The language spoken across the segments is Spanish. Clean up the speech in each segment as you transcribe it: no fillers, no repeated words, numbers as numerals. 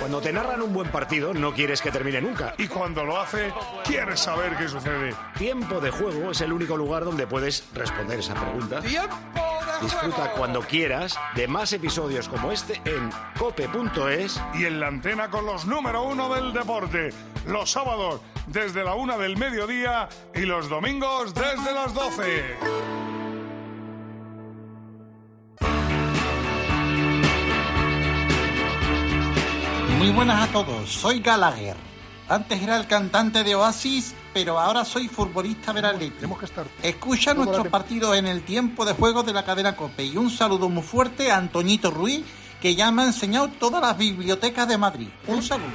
Cuando te narran un buen partido, no quieres que termine nunca. Y cuando lo hace, quieres saber qué sucede. Tiempo de Juego es el único lugar donde puedes responder esa pregunta. ¡Tiempo de Juego! Disfruta cuando quieras de más episodios como este en cope.es. Y en la antena con los número 1 del deporte. Los sábados desde la 1 del mediodía y los domingos desde las 12. Muy buenas a todos, soy Gallagher. Antes era el cantante de Oasis, pero ahora soy futbolista del Atlético. Escucha nuestros partidos en el tiempo de juego de la cadena COPE y un saludo muy fuerte a Antoñito Ruiz, que ya me ha enseñado todas las bibliotecas de Madrid. Un saludo.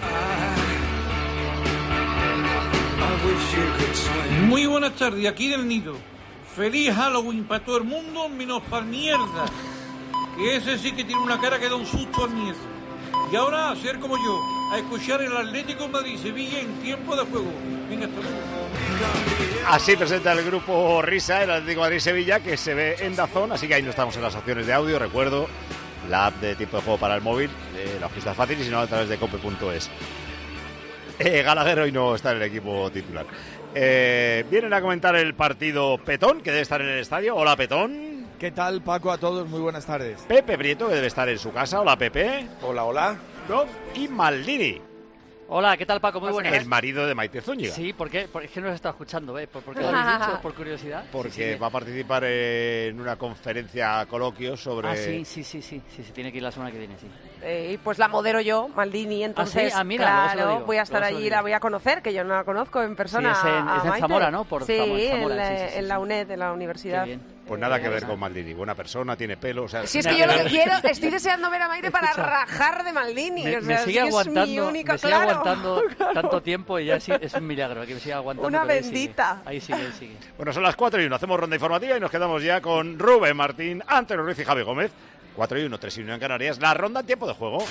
Muy buenas tardes, aquí del Nido. Feliz Halloween para todo el mundo, menos para mierda. Que ese sí que tiene una cara que da un susto al mierda. Y ahora a ser como yo, a escuchar el Atlético Madrid-Sevilla en tiempo de juego. Venga, hasta luego. Así presenta el grupo Risa, el Atlético Madrid-Sevilla, que se ve en DAZN, así que ahí no estamos en las opciones de audio. Recuerdo, la app de tiempo de juego para el móvil, la fiesta es fácil, y si no, a través de cope.es. Gallagher hoy no está en el equipo titular. Vienen a comentar el partido Petón, que debe estar en el estadio. Hola, Petón. ¿Qué tal, Paco? A todos, muy buenas tardes. Pepe Prieto, que debe estar en su casa. Hola, Pepe. Hola, hola. Y Maldini. Hola, ¿qué tal, Paco? Muy buenas. El marido de Maite Zúñiga. Sí, ¿por qué? Es que no os he estado escuchando, ¿eh? ¿Por qué lo habéis dicho? ¿Por curiosidad? Porque va a participar en una conferencia, coloquio sobre... Sí, tiene que ir la semana que viene, sí. Pues la modero yo, Maldini, entonces, mira, claro, voy a estar allí, la voy a conocer, que yo no la conozco en persona. Sí, es en Zamora, ¿no? Sí, en la UNED, en la universidad. Qué bien. Pues nada que ver con Maldini, buena persona, tiene pelo, o sea... Si es que yo lo que quiero, estoy deseando ver a Maite para rajar de Maldini. Me sigue aguantando tanto tiempo y ya es un milagro que me siga aguantando. Una bendita. Ahí sigue. Bueno, son las 4:01, hacemos ronda informativa y nos quedamos ya con Rubén Martín, Antonio Ruiz y Javi Gómez. 4:01, 3:01 en Canarias, la ronda en tiempo de juego.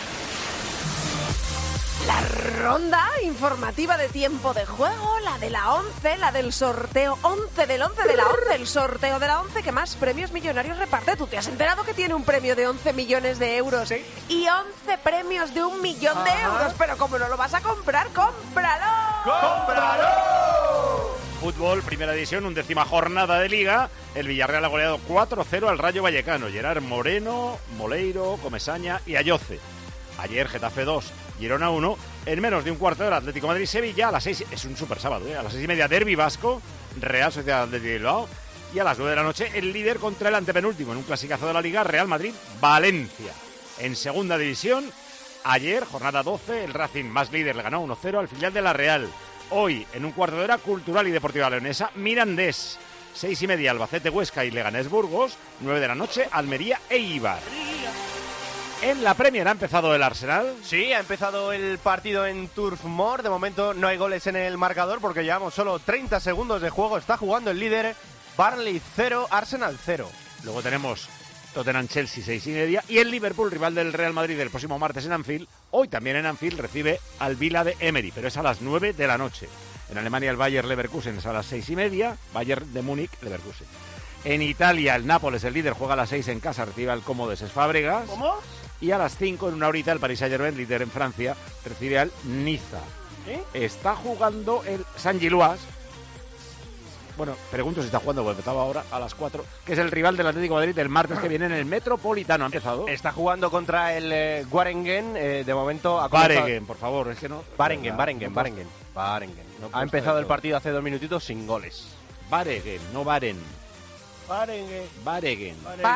La ronda informativa de tiempo de juego, la de la 11, la del sorteo 11 del 11 de la 11, el sorteo de la 11 que más premios millonarios reparte. ¿Tú te has enterado que tiene un premio de 11 millones de euros? ¿Sí? Y 11 premios de 1 millón de euros? Pero como no lo vas a comprar, ¡cómpralo! ¡Cómpralo! Fútbol, primera división, 11ª jornada de Liga. El Villarreal ha goleado 4-0 al Rayo Vallecano. Gerard Moreno, Moleiro, Comesaña y Ayoce. Ayer Getafe 2, Girona 1. En menos de un cuarto de hora, Atlético Madrid-Sevilla. A las 6, es un super sábado, a las 6:30, Derbi Vasco, Real Sociedad Atlético de Bilbao. Y a las 9 de la noche, el líder contra el antepenúltimo en un clasicazo de la Liga, Real Madrid-Valencia. En segunda división, ayer, jornada 12, el Racing más líder le ganó 1-0 al filial de la Real. Hoy, en un cuarto de hora, Cultural y Deportiva Leonesa, Mirandés. 6:30, Albacete, Huesca y Leganés Burgos. 9 de la noche, Almería e Eibar. En la Premier ha empezado el Arsenal. Sí, ha empezado el partido en Turf Moor. De momento no hay goles en el marcador porque llevamos solo 30 segundos de juego. Está jugando el líder, Burnley 0, Arsenal 0. Luego tenemos Tottenham-Chelsea 6:30 y el Liverpool, rival del Real Madrid el próximo martes en Anfield. Hoy también en Anfield recibe al Villa de Emery, pero es a las 9 de la noche. En Alemania el Bayer Leverkusen es a las 6:30, Bayern de Múnich, Leverkusen. En Italia el Nápoles, el líder, juega a las 6 en casa, recibe al Comodes Fábregas. ¿Cómo? Y a las 5, en una horita, el Paris Saint-Germain, líder en Francia, recibe al Niza. Está jugando el Saint-Gilloise. Bueno, pregunto si está jugando, porque empezaba ahora a las 4, que es el rival del Atlético de Madrid el martes que viene en el Metropolitano. ¿Ha empezado? Está jugando contra el Waregem, de momento... Waregem, por favor, es que no... Waregem. No ha empezado el partido hace 2 minutitos sin goles. Waregem, no Varen. Waregem.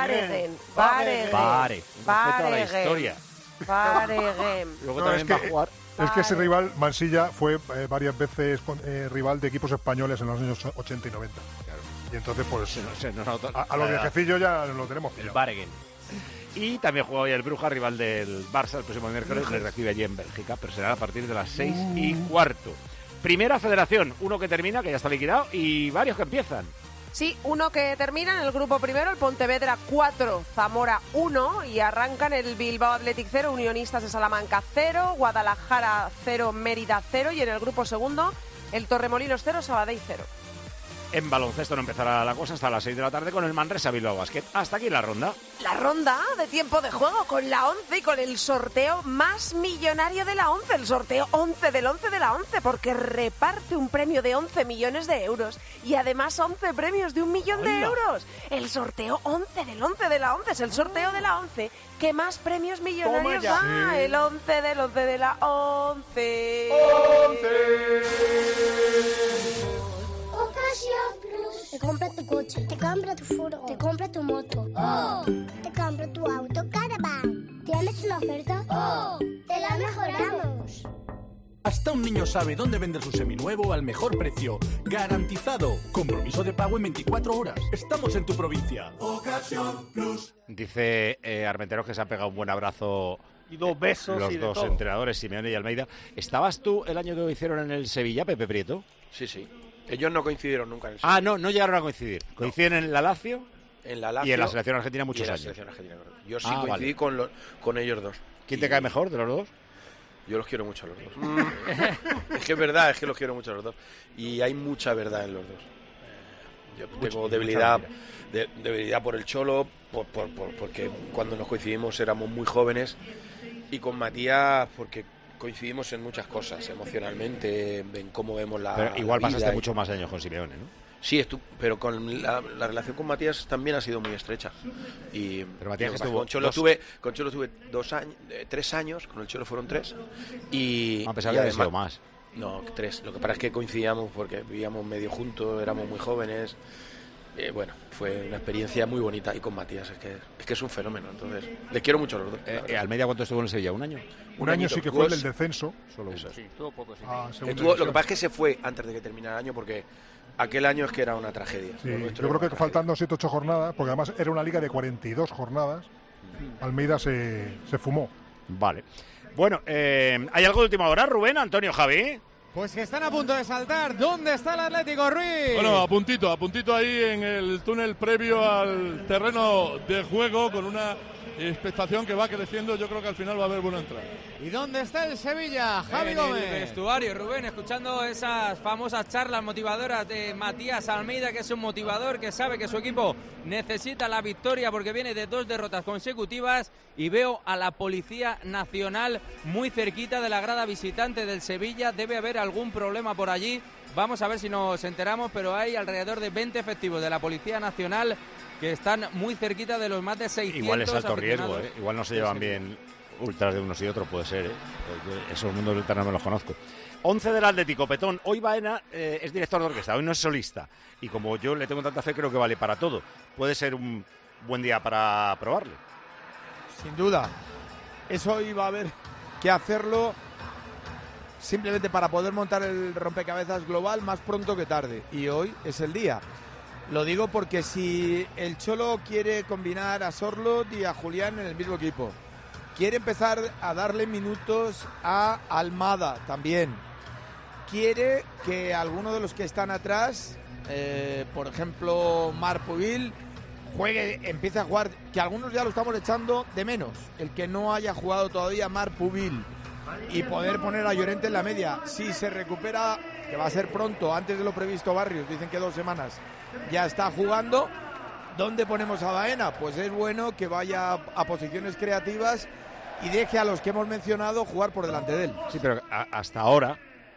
Respeto a la historia. Luego también va a jugar... Es que ese rival, Mansilla, fue varias veces rival de equipos españoles en los años 80 y 90. Claro. Y entonces, pues, a los viejecillos ya lo tenemos pillado. El Waregem. Y también juega hoy el Bruja, rival del Barça, el próximo miércoles, le recibe allí en Bélgica, pero será a partir de las 6:15. Primera Federación, uno que termina, que ya está liquidado, y varios que empiezan. Sí, uno que termina en el grupo primero, el Pontevedra 4, Zamora 1, y arrancan el Bilbao Athletic 0, Unionistas de Salamanca 0, Guadalajara 0, Mérida 0, y en el grupo segundo, el Torremolinos 0, Sabadell 0. En baloncesto no empezará la cosa hasta las 6 de la tarde con el Manresa Bilbao Basket. Hasta aquí la ronda. La ronda de tiempo de juego con la 11 y con el sorteo más millonario de la 11. El sorteo 11 del 11 de la 11, porque reparte un premio de 11 millones de euros y además 11 premios de 1 millón de euros. El sorteo 11 del 11 de la 11 es el sorteo de la 11 que más premios millonarios da. Sí. El 11 del 11 de la 11. Ocasión Plus. Te compra tu coche, te compra tu furgo, te compra tu moto. ¡Oh! Te compra tu auto Caravan. ¿Tienes una oferta? ¡Oh! ¡Te la mejoramos! Hasta un niño sabe dónde vender su seminuevo al mejor precio. ¡Garantizado! Compromiso de pago en 24 horas. Estamos en tu provincia. Ocasión Plus. Dice Armenteros que se han pegado un buen abrazo. Y 2 besos los y de dos todo. Entrenadores, Simeone y Almeida. ¿Estabas tú el año que lo hicieron en el Sevilla, Pepe Prieto? Sí. Ellos no coincidieron nunca en el Sevilla. Ah, no llegaron a coincidir. ¿Coinciden en la Lazio? En la Lazio. Y en la selección argentina muchos años. Yo sí coincidí con ellos dos. ¿Quién te cae mejor de los dos? Yo los quiero mucho a los dos. Es que es verdad, es que los quiero mucho a los dos. Y hay mucha verdad en los dos. Yo tengo debilidad por el Cholo, porque cuando nos coincidimos éramos muy jóvenes. Y con Matías, porque coincidimos en muchas cosas, emocionalmente, en cómo vemos la Pero igual la vida. pasaste muchos más años con Simeone, ¿no? Sí, pero con la relación con Matías también ha sido muy estrecha. Pero Matías estuvo con Cholo tuve 2 años, 3 años, con el Cholo fueron 3. Y a pesar de haber sido más. No, 3. Lo que pasa es que coincidíamos porque vivíamos medio juntos, éramos muy jóvenes. Bueno, fue una experiencia muy bonita. Y con Matías es que es un fenómeno. Entonces, le quiero mucho a los dos. ¿Almeida cuánto estuvo en el Sevilla? ¿Un año? Un año sí que fue el del descenso. Solo eso. Sí, estuvo poco, sí. Lo que pasa es que se fue antes de que terminara el año porque aquel año es que era una tragedia. Sí, yo creo que faltando 7 o 8 jornadas, porque además era una liga de 42 jornadas, Almeida se fumó. Vale. Bueno, ¿hay algo de última hora, Rubén, Antonio, Javi? Pues que están a punto de saltar. ¿Dónde está el Atlético Ruiz? Bueno, a puntito ahí en el túnel previo al terreno de juego, con una expectación que va creciendo. Yo creo que al final va a haber buena entrada. ¿Y dónde está el Sevilla? Javi Gómez. En el vestuario, Rubén, escuchando esas famosas charlas motivadoras de Matías Almeida, que es un motivador que sabe que su equipo necesita la victoria porque viene de 2 derrotas consecutivas, y veo a la Policía Nacional muy cerquita de la grada visitante del Sevilla. Debe haber algún problema por allí. Vamos a ver si nos enteramos, pero hay alrededor de 20 efectivos de la Policía Nacional que están muy cerquita de los más de 600. Igual es alto riesgo, igual no se llevan bien ultras de unos y otros, puede ser, esos mundos ultras no los conozco. 11 del Atlético, Petón. Hoy Baena es director de orquesta, hoy no es solista, y como yo le tengo tanta fe, creo que vale para todo. Puede ser un buen día para probarle. Sin duda, eso iba a haber que hacerlo simplemente para poder montar el rompecabezas global más pronto que tarde, y hoy es el día. Lo digo porque si el Cholo quiere combinar a Sorlot y a Julián en el mismo equipo, quiere empezar a darle minutos a Almada también, quiere que alguno de los que están atrás, por ejemplo Marc Pubil, empiece a jugar, que algunos ya lo estamos echando de menos, el que no haya jugado todavía Marc Pubil, y poder poner a Llorente en la media. Si se recupera, que va a ser pronto, antes de lo previsto Barrios, dicen que 2 semanas, ya está jugando, ¿dónde ponemos a Baena? Pues es bueno que vaya a posiciones creativas y deje a los que hemos mencionado jugar por delante de él. Sí, pero hasta ahora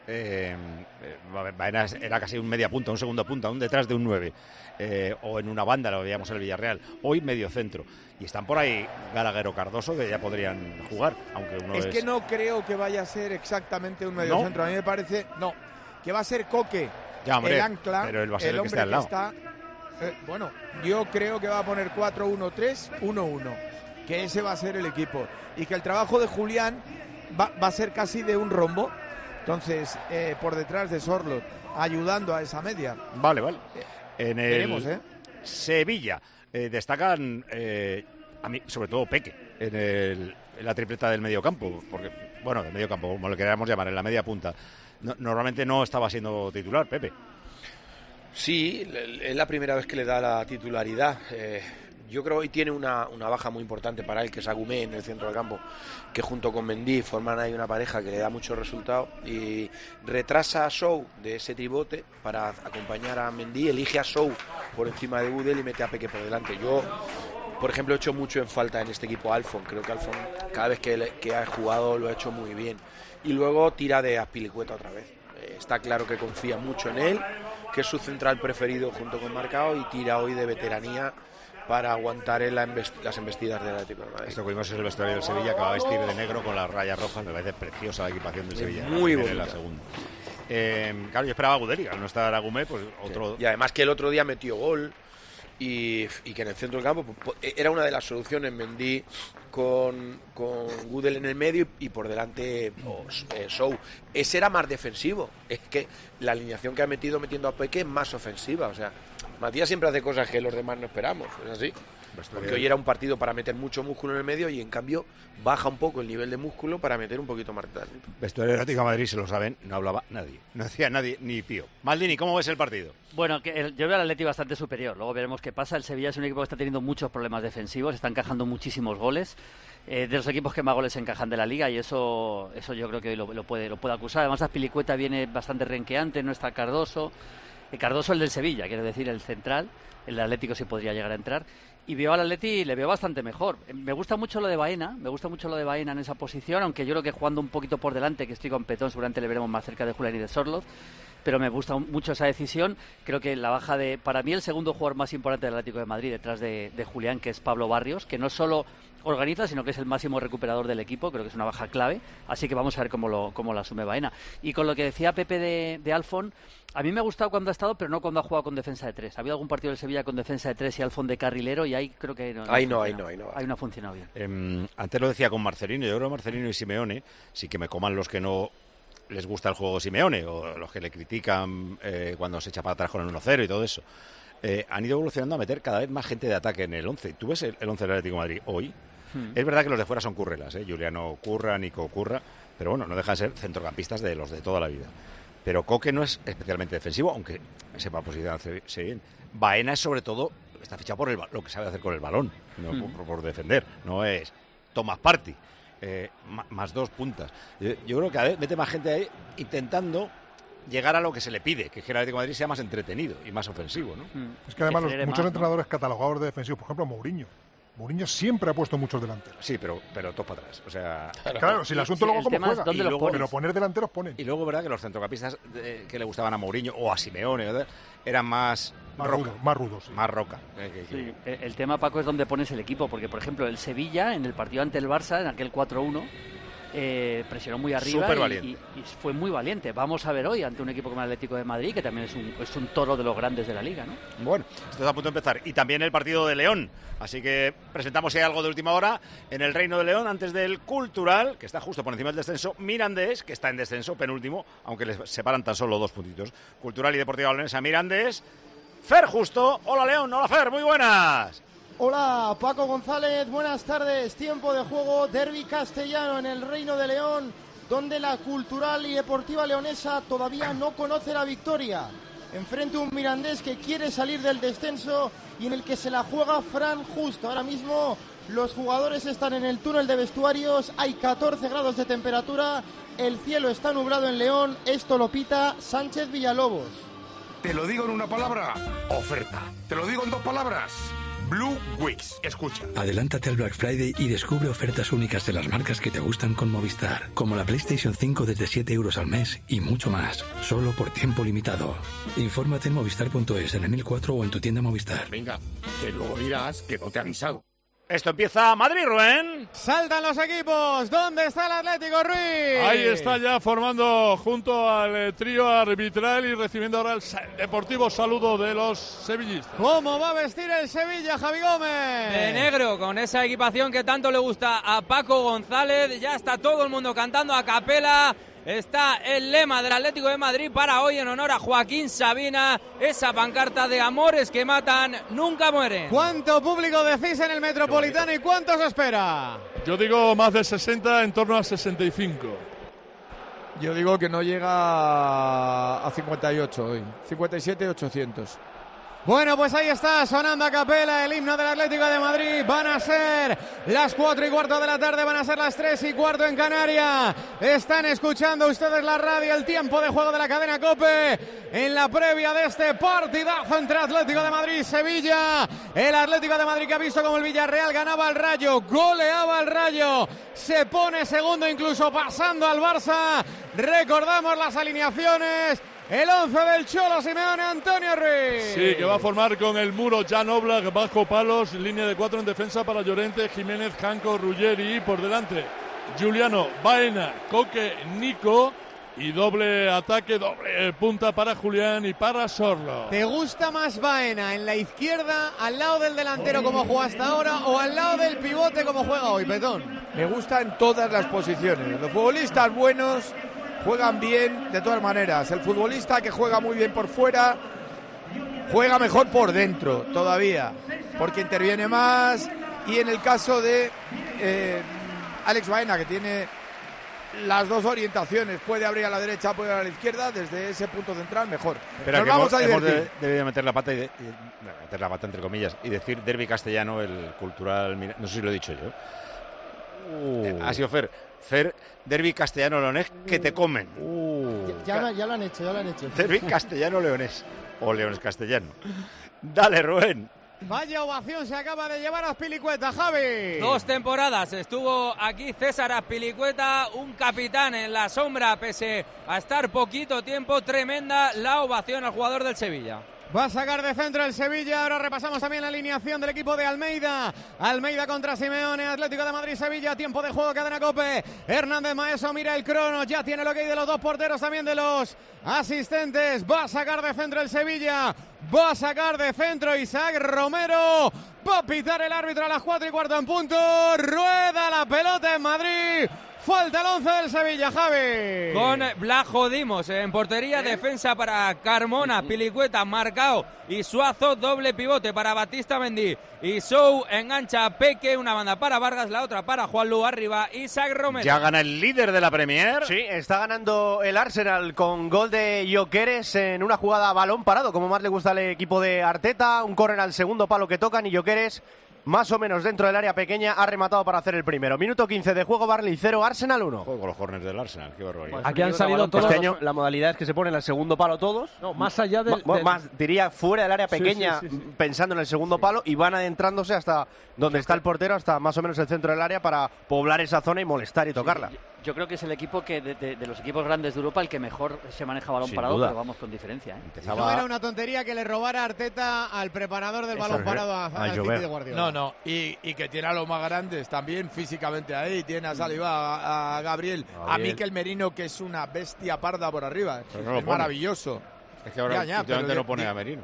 Baena era casi un media punta, un segundo punta, un detrás de un 9, o en una banda, lo veíamos en el Villarreal. Hoy medio centro, y están por ahí Gallagher o Cardoso, que ya podrían jugar, aunque uno es que no creo que vaya a ser exactamente un medio centro. A mí me parece que va a ser Coque, ya, hombre, el ancla, pero él va a ser el hombre que está. Bueno, yo creo que va a poner 4-1-3-1-1, que ese va a ser el equipo, y que el trabajo de Julián va a ser casi de un rombo. Entonces, por detrás de Sorlot, ayudando a esa media. Vale. En veremos, Sevilla destacan, a mí, sobre todo Peque, en la tripleta del medio campo, porque, bueno, del medio campo, como le queramos llamar, en la media punta. Normalmente no estaba siendo titular, Pepe. Sí, es la primera vez que le da la titularidad. Yo creo que hoy tiene una baja muy importante para él, que es Agumé en el centro del campo, que junto con Mendy forman ahí una pareja que le da mucho resultado, y retrasa a Sou de ese tribote para acompañar a Mendy, elige a Sou por encima de Gudel y mete a Peque por delante. Yo, por ejemplo, he hecho mucho en falta en este equipo a Alfon. Creo que Alfon cada vez que ha jugado lo ha hecho muy bien. Y luego tira de Azpilicueta otra vez. Está claro que confía mucho en él, que es su central preferido junto con Marcao, y tira hoy de veteranía para aguantar en las embestidas del Atlético de Madrid. Esto que vimos es el vestuario del Sevilla, que va a vestir de negro con las rayas rojas. Me parece preciosa la equipación del Sevilla. Muy bonita. En la segunda. Claro, yo esperaba a Gudel, al no estar Agumé, pues otro... Sí. Y además que el otro día metió gol, y que en el centro del campo pues, era una de las soluciones. Mendy con Gudel en el medio y por delante Sou. Ese era más defensivo. Es que la alineación que ha metiendo a Peque es más ofensiva. O sea, Matías siempre hace cosas que los demás no esperamos, es así. Porque hoy era un partido para meter mucho músculo en el medio, y en cambio baja un poco el nivel de músculo para meter un poquito más tarde. Vestuario del Atlético de Madrid, se lo saben, no hablaba nadie. No decía nadie ni pío. Maldini, ¿cómo ves el partido? Bueno, yo veo al Atleti bastante superior. Luego veremos qué pasa. El Sevilla es un equipo que está teniendo muchos problemas defensivos, está encajando muchísimos goles. De los equipos que más goles encajan de la Liga, y eso yo creo que hoy lo puede acusar. Además, Azpilicueta viene bastante renqueante, no está Cardoso. Cardoso, el del Sevilla, quiero decir, el central. El Atlético sí podría llegar a entrar. Y veo al Atleti, le veo bastante mejor. Me gusta mucho lo de Baena, en esa posición, aunque yo creo que jugando un poquito por delante, que estoy con Petón, seguramente le veremos más cerca de Julián y de Sorloz, pero me gusta mucho esa decisión. Creo que la baja para mí el segundo jugador más importante del Atlético de Madrid, detrás de Julián, que es Pablo Barrios, que no solo organiza, sino que es el máximo recuperador del equipo. Creo que es una baja clave, así que vamos a ver cómo lo asume Baena. Y con lo que decía Pepe de Alfon, a mí me ha gustado cuando ha estado, pero no cuando ha jugado con defensa de 3. Ha habido algún partido del Sevilla con defensa de 3 y Alfon de carrilero, y ahí creo que ahí no ha funcionado bien. Antes lo decía con Marcelino. Yo creo que Marcelino y Simeone, sí que me coman los que no les gusta el juego Simeone, o los que le critican cuando se echa para atrás con el 1-0 y todo eso, han ido evolucionando a meter cada vez más gente de ataque en el 11. ¿Tú ves el 11 del Atlético de Madrid hoy? Es verdad que los de fuera son currelas, Juliano Curra, Nico Curra, pero bueno, no dejan de ser centrocampistas de los de toda la vida. Pero Coque no es especialmente defensivo, aunque sepa posicionarse bien. Baena es sobre todo, está fichado por lo que sabe hacer con el balón, no por defender, no es Thomas Partey. Más 2 puntas. Yo creo que a ver, mete más gente ahí intentando llegar a lo que se le pide, que el Atlético de Madrid sea más entretenido y más ofensivo, ¿no? Es que además muchos entrenadores catalogados de defensivos, por ejemplo Mourinho siempre ha puesto muchos delanteros. Sí, pero todos para atrás. O sea, claro, si el asunto luego cómo juega. Pero poner delanteros ponen. Y luego, verdad que los centrocampistas que le gustaban a Mourinho o a Simeone, ¿verdad?, eran más rudos. Sí. Más roca. Sí. El tema, Paco, es donde pones el equipo, porque por ejemplo el Sevilla en el partido ante el Barça, en aquel 4-1, presionó muy arriba y fue muy valiente. Vamos a ver hoy ante un equipo como el Atlético de Madrid, que también es un toro de los grandes de la Liga, ¿no? Bueno, esto está a punto de empezar. Y también el partido de León. Así que presentamos si hay algo de última hora en el Reino de León, antes del Cultural, que está justo por encima del descenso, Mirandés, que está en descenso, penúltimo, aunque les separan tan solo 2 puntitos. Cultural y Deportiva Leonesa, Mirandés. Fer Justo. Hola León, hola Fer, muy buenas. Hola Paco González, buenas tardes. Tiempo de juego, derbi castellano en el Reino de León, donde la Cultural y Deportiva Leonesa todavía no conoce la victoria. Enfrente un Mirandés que quiere salir del descenso y en el que se la juega Fran Justo. Ahora mismo los jugadores están en el túnel de vestuarios, hay 14 grados de temperatura, el cielo está nublado en León, esto lo pita Sánchez Villalobos. Te lo digo en una palabra, oferta. Te lo digo en 2 palabras, Blue Weeks. Escucha. Adelántate al Black Friday y descubre ofertas únicas de las marcas que te gustan con Movistar, como la PlayStation 5 desde 7 euros al mes y mucho más, solo por tiempo limitado. Infórmate en movistar.es, en el 1004 o en tu tienda Movistar. Venga, que luego dirás que no te he avisado. Esto empieza Madrid, Rubén. Saltan los equipos. ¿Dónde está el Atlético, Ruiz? Ahí está ya formando junto al trío arbitral y recibiendo ahora el deportivo saludo de los sevillistas. ¿Cómo va a vestir el Sevilla, Javi Gómez? De negro, con esa equipación que tanto le gusta a Paco González. Ya está todo el mundo cantando a capela. Está el lema del Atlético de Madrid para hoy en honor a Joaquín Sabina, esa pancarta de amores que matan, nunca mueren. ¿Cuánto público decís en el Metropolitano y cuánto se espera? Yo digo más de 60, en torno a 65. Yo digo que no llega a 58 hoy, 57.800. Bueno, pues ahí está sonando a capela el himno del Atlético de Madrid. Van a ser las 4:15 de la tarde, van a ser las 3:15 en Canarias. Están escuchando ustedes la radio, el tiempo de juego de la cadena COPE en la previa de este partidazo entre Atlético de Madrid y Sevilla. El Atlético de Madrid que ha visto como el Villarreal ganaba al Rayo, goleaba al Rayo, se pone segundo incluso pasando al Barça. Recordamos las alineaciones. El 11 del Cholo Simeone, Antonio Ruiz. Sí, que va a formar con el muro Jan Oblak bajo palos, línea de 4 en defensa para Llorente, Jiménez, Janko, Ruggeri, por delante Giuliano, Baena, Coque, Nico y doble ataque, doble punta para Julián y para Sorlo. ¿Te gusta más Baena en la izquierda, al lado del delantero como juega hasta ahora o al lado del pivote como juega hoy, Petón? Me gusta en todas las posiciones. Los futbolistas buenos juegan bien de todas maneras. El futbolista que juega muy bien por fuera juega mejor por dentro todavía, porque interviene más. Y en el caso de Alex Baena, que tiene las dos orientaciones, puede abrir a la derecha, puede abrir a la izquierda, desde ese punto central mejor. Pero nos vamos a divertir. Debería meter la pata meter la pata entre comillas y decir derbi castellano, el cultural, no sé si lo he dicho yo. Ha sido Fer, derbi castellano leonés que te comen. Ya lo han hecho. Derbi castellano leonés o leones castellano. Dale, Rubén. Vaya ovación se acaba de llevar a Azpilicueta, Javi. 2 temporadas estuvo aquí César Azpilicueta, un capitán en la sombra pese a estar poquito tiempo. Tremenda la ovación al jugador del Sevilla. Va a sacar de centro el Sevilla. Ahora repasamos también la alineación del equipo de Almeida. Almeida contra Simeone, Atlético de Madrid, Sevilla. Tiempo de juego, cadena COPE. Hernández Maeso mira el crono. Ya tiene el ok de los dos porteros, también de los asistentes. Va a sacar de centro el Sevilla. Va a sacar de centro Isaac Romero. Va a pitar el árbitro a las 4:15 en punto. Rueda la pelota en Madrid. Falta el 11 del Sevilla, Javi. Con Blajo Dimos en portería, defensa para Carmona, Pilicueta, Marcao y Suazo, doble pivote para Batista Mendy. Y Sou engancha a Peque, una banda para Vargas, la otra para Juanlu, arriba Isaac Romero. Ya gana el líder de la Premier. Sí, está ganando el Arsenal con gol de Gyökeres en una jugada a balón parado, como más le gusta al equipo de Arteta. Un córner al segundo palo que tocan y Gyökeres, más o menos dentro del área pequeña, ha rematado para hacer el primero. Minuto 15 de juego, Burnley 0, Arsenal 1. Juego con los corners del Arsenal, qué barbaridad. Aquí han salido todos. Este año la modalidad es que se ponen al segundo palo todos. No, más allá del... Más, diría, fuera del área pequeña, sí. Pensando en el segundo palo, y van adentrándose hasta donde está el portero, hasta más o menos el centro del área, para poblar esa zona y molestar y tocarla. Yo creo que es el equipo que de los equipos grandes de Europa el que mejor se maneja balón Sin parado, duda. pero vamos con diferencia. No era una tontería que le robara Arteta al preparador del balón parado al City de Guardiola. No, y que tiene a los más grandes también físicamente ahí. Tiene a Saliba, a Gabriel, a Mikel Merino, que es una bestia parda por arriba. Es maravilloso. Es que ahora últimamente no pone a Merino.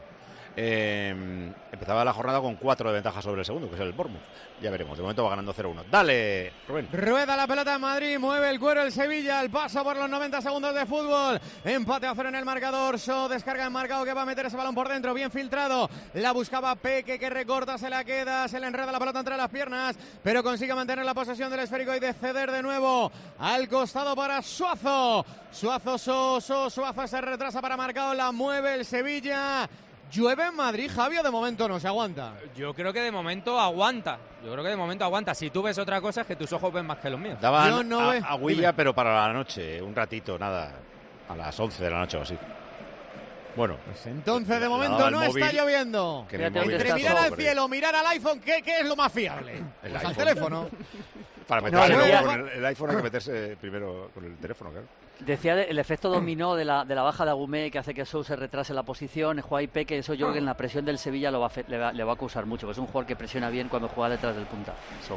Empezaba la jornada con 4 de ventaja sobre el segundo, que es el Bournemouth. Ya veremos, de momento va ganando 0-1. Dale, Rubén. Rueda la pelota en Madrid, mueve el cuero el Sevilla, el paso por los 90 segundos de fútbol. Empate a 0 en el marcador. So descarga en marcado, que va a meter ese balón por dentro, bien filtrado. La buscaba Peque, que recorta, se la queda, se le enreda la pelota entre las piernas, pero consigue mantener la posesión del esférico y de ceder de nuevo al costado para Suazo. Suazo se retrasa para marcado, la mueve el Sevilla. ¿Llueve en Madrid, Javi, o de momento no se aguanta? Yo creo que de momento aguanta. Si tú ves otra cosa es que tus ojos ven más que los míos. Daban agüilla, pero para la noche, un ratito, nada, a las 11 de la noche o así. Bueno, pues entonces de momento no está lloviendo. Entre mirar al cielo o mirar al iPhone, ¿qué es lo más fiable? Pues al teléfono. Para meterse con el iPhone hay que meterse primero con el teléfono, claro. Decía el efecto dominó de la baja de Agumé, que hace que Sou se retrase la posición, juega y Peque, eso yo creo que en la presión del Sevilla le va a acusar mucho, porque es un jugador que presiona bien cuando juega detrás del punta. Sou.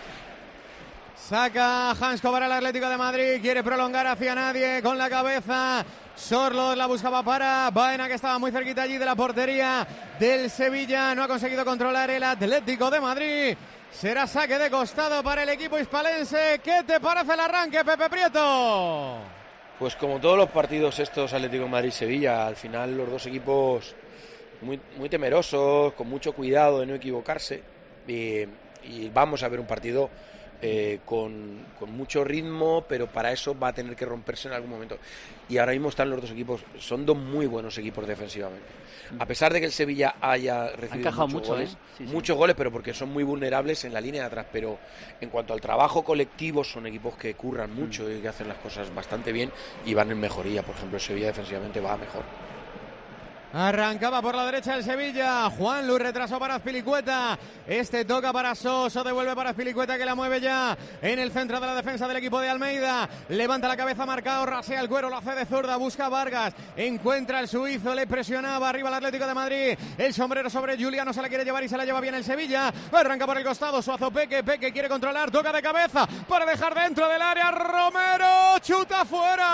Saca Hansko para el Atlético de Madrid, quiere prolongar hacia nadie con la cabeza. Sorlos la buscaba para Baena, que estaba muy cerquita allí de la portería del Sevilla. No ha conseguido controlar el Atlético de Madrid. Será saque de costado para el equipo hispalense. ¿Qué te parece el arranque, Pepe Prieto? Pues como todos los partidos estos, Atlético de Madrid-Sevilla, al final los dos equipos muy temerosos, con mucho cuidado de no equivocarse, y vamos a ver un partido con mucho ritmo, pero para eso va a tener que romperse en algún momento. Y ahora mismo están los dos equipos, son dos muy buenos equipos defensivamente. A pesar de que el Sevilla haya recibido muchos goles, pero porque son muy vulnerables en la línea de atrás. Pero en cuanto al trabajo colectivo, son equipos que curran mucho y que hacen las cosas bastante bien y van en mejoría. Por ejemplo, el Sevilla defensivamente va mejor. Arrancaba por la derecha el Sevilla. Juan Luis retrasó para Azpilicueta. Este toca para Soso, devuelve para Azpilicueta, que la mueve ya en el centro de la defensa del equipo de Almeida. Levanta la cabeza marcado, rasea el cuero, lo hace de zurda, busca a Vargas. Encuentra el suizo, le presionaba arriba el Atlético de Madrid. El sombrero sobre Juliano, se la quiere llevar y se la lleva bien el Sevilla. Arranca por el costado, Suazo Peque quiere controlar, toca de cabeza para dejar dentro del área. Romero, chuta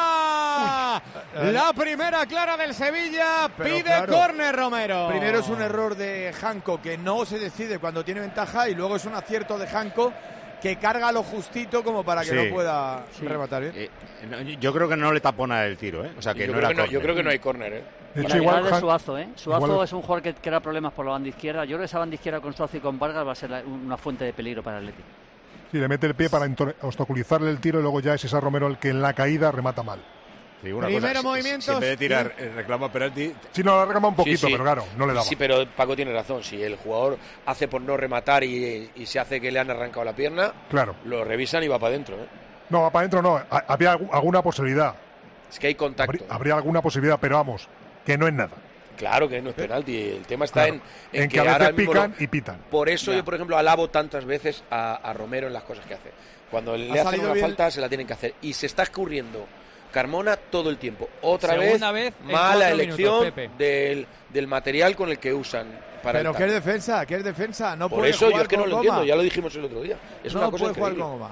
fuera. La primera clara del Sevilla, pide córner Romero. Primero es un error de Janko que no se decide cuando tiene ventaja, y luego es un acierto de Janko que carga lo justito como para que no pueda rematar bien. Yo creo que no le tapona el tiro, ¿eh? O sea, que no era córner. Yo creo que no hay córner, De hecho, igual de Suazo, Suazo es un jugador que crea problemas por la banda izquierda. Yo creo que esa banda izquierda con Suazo y con Vargas va a ser una fuente de peligro para el Atlético. Sí, le mete el pie para obstaculizarle el tiro, y luego ya es César Romero el que en la caída remata mal. Sí, primero movimiento. Si en vez de tirar, reclama penalti. Sí, no, la reclama un poquito, pero claro, no le daba. Sí, pero Paco tiene razón. Si el jugador hace por no rematar y se hace que le han arrancado la pierna, claro, lo revisan y va para adentro. No, va para adentro no. Había alguna posibilidad. Es que hay contacto. Habría alguna posibilidad, pero vamos, que no es nada. Claro que no es penalti. El tema está en que a veces pican y pitan. Por eso yo, por ejemplo, alabo tantas veces a Romero en las cosas que hace. Cuando le hacen una falta, se la tienen que hacer. Y se está escurriendo Carmona todo el tiempo. Otra vez mala elección del material con el que usan para pero ¿qué es defensa? ¿Qué es defensa? No por puede eso jugar yo es que no lo goma. entiendo, ya lo dijimos el otro día. Es no una cosa puede jugar increíble. con goma.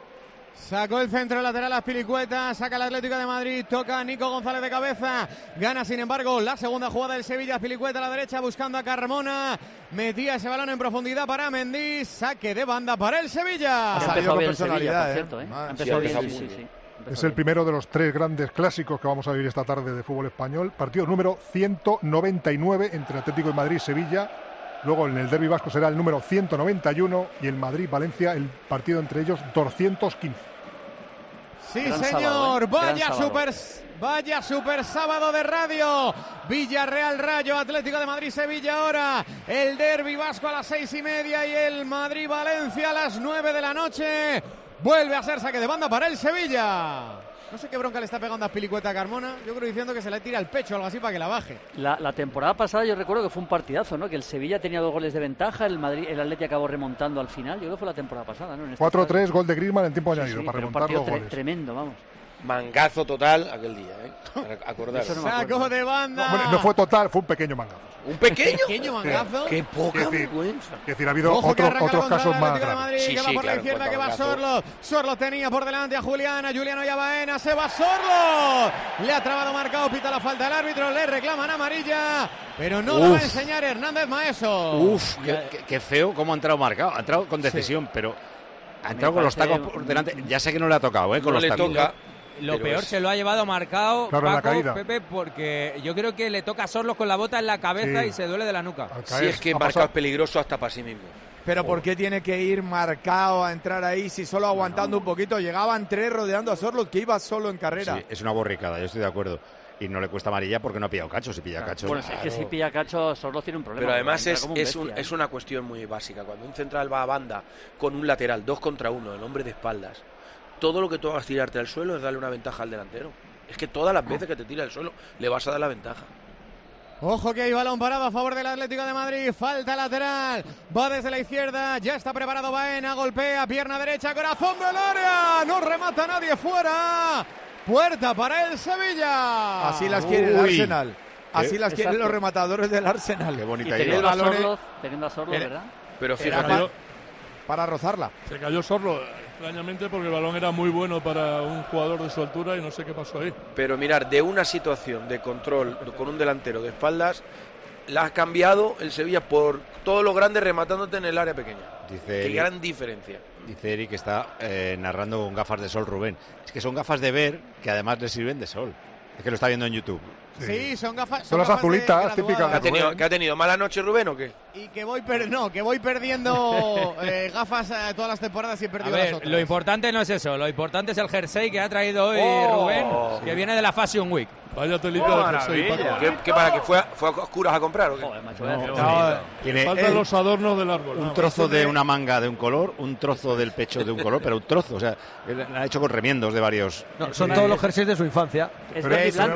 Sacó el centro lateral a Azpilicueta, saca el Atlético de Madrid, toca a Nico González de cabeza, gana sin embargo la segunda jugada del Sevilla. Azpilicueta a la derecha buscando a Carmona, metía ese balón en profundidad para Mendy, saque de banda para el Sevilla. Ha salido con personalidad, Sevilla, por cierto, Ha empezado bien, sí. Es el primero de los 3 grandes clásicos que vamos a vivir esta tarde de fútbol español. Partido número 199 entre Atlético de Madrid y Sevilla. Luego en el derbi vasco será el número 191 y el Madrid-Valencia el partido entre ellos 215. Sí, gran señor, sábado, vaya super sábado de radio. Villarreal Rayo, Atlético de Madrid Sevilla ahora. El derbi vasco a las 6:30 y el Madrid-Valencia a las 9 de la noche. Vuelve a ser saque de banda para el Sevilla. No sé qué bronca le está pegando a Azpilicueta a Carmona. Yo creo diciendo que se le tira el pecho o algo así para que la baje. La temporada pasada yo recuerdo que fue un partidazo, ¿no? Que el Sevilla tenía 2 goles de ventaja, el Atleti acabó remontando al final. Yo creo que fue la temporada pasada, ¿no? 4-3, gol de Griezmann en tiempo añadido para remontar los goles. Tremendo, vamos. Mangazo total aquel día, Acordaros. Sacó de banda. Hombre, no fue total, fue un pequeño mangazo. ¿Un pequeño? ¿Pequeño mangazo? Qué poca vergüenza. Es decir, ha habido otros casos más graves. Que va por la izquierda, que va Sorloz. Sorloz tenía por delante a Juliano y a Baena. Se va Sorloz. Le ha trabado marcado, pita la falta al árbitro. Le reclaman amarilla, pero no lo va a enseñar Hernández Maeso. Qué feo cómo ha entrado marcado. Ha entrado con decisión, pero ha entrado con los tacos por delante. Ya sé que no le ha tocado, con los tacos. Lo peor se lo ha llevado marcado Paco, Pepe, porque yo creo que le toca a Sorloz con la bota en la cabeza y se duele de la nuca. Si es que marcado es peligroso hasta para sí mismo. Pero ¿por qué tiene que ir marcado a entrar ahí si solo aguantando un poquito? Llegaban 3 rodeando a Sorloz, que iba solo en carrera. Sí, es una borricada, yo estoy de acuerdo. Y no le cuesta amarilla porque no ha pillado cacho. Si pilla cacho. Bueno, es que si pilla cacho, Sorloz tiene un problema. Pero además es una cuestión muy básica. Cuando un central va a banda con un lateral 2 contra 1, el hombre de espaldas, todo lo que tú hagas tirarte al suelo es darle una ventaja al delantero. Es que todas las veces que te tira al suelo le vas a dar la ventaja. Ojo que hay balón parado a favor del Atlético de Madrid. Falta lateral. Va desde la izquierda. Ya está preparado Baena. Golpea. Pierna derecha. Corazón del área. No remata nadie fuera. Puerta para el Sevilla. Así las quiere el Arsenal. Así las quieren los rematadores del Arsenal. Qué bonita idea. Teniendo a Sorloz, ¿verdad? Pero fíjate. Para rozarla. Se cayó Sorloz, extrañamente, porque el balón era muy bueno para un jugador de su altura y no sé qué pasó ahí. Pero mirar, de una situación de control con un delantero de espaldas, la has cambiado el Sevilla por todo lo grande rematándote en el área pequeña. Qué gran diferencia. Dice Eric que está narrando con gafas de sol Rubén. Es que son gafas de ver que además le sirven de sol. Es que lo está viendo en YouTube. Sí, son gafas. Son las gafas azulitas típicas de Rubén. ¿Que ha tenido mala noche Rubén o qué? Y que voy perdiendo gafas todas las temporadas y he A perdido las ver, otras. lo importante no es eso, lo importante es el jersey que ha traído hoy Rubén, que viene de la Fashion Week. Vaya telita de jersey, Paco. ¿Qué para que fue a oscuras a comprar o qué? Tiene Faltan los adornos del árbol. un trozo de una manga de un color, un trozo del pecho de un color, pero un trozo, o sea, él ha hecho con remiendos de varios. No, son todos los jerseys de su infancia. Es un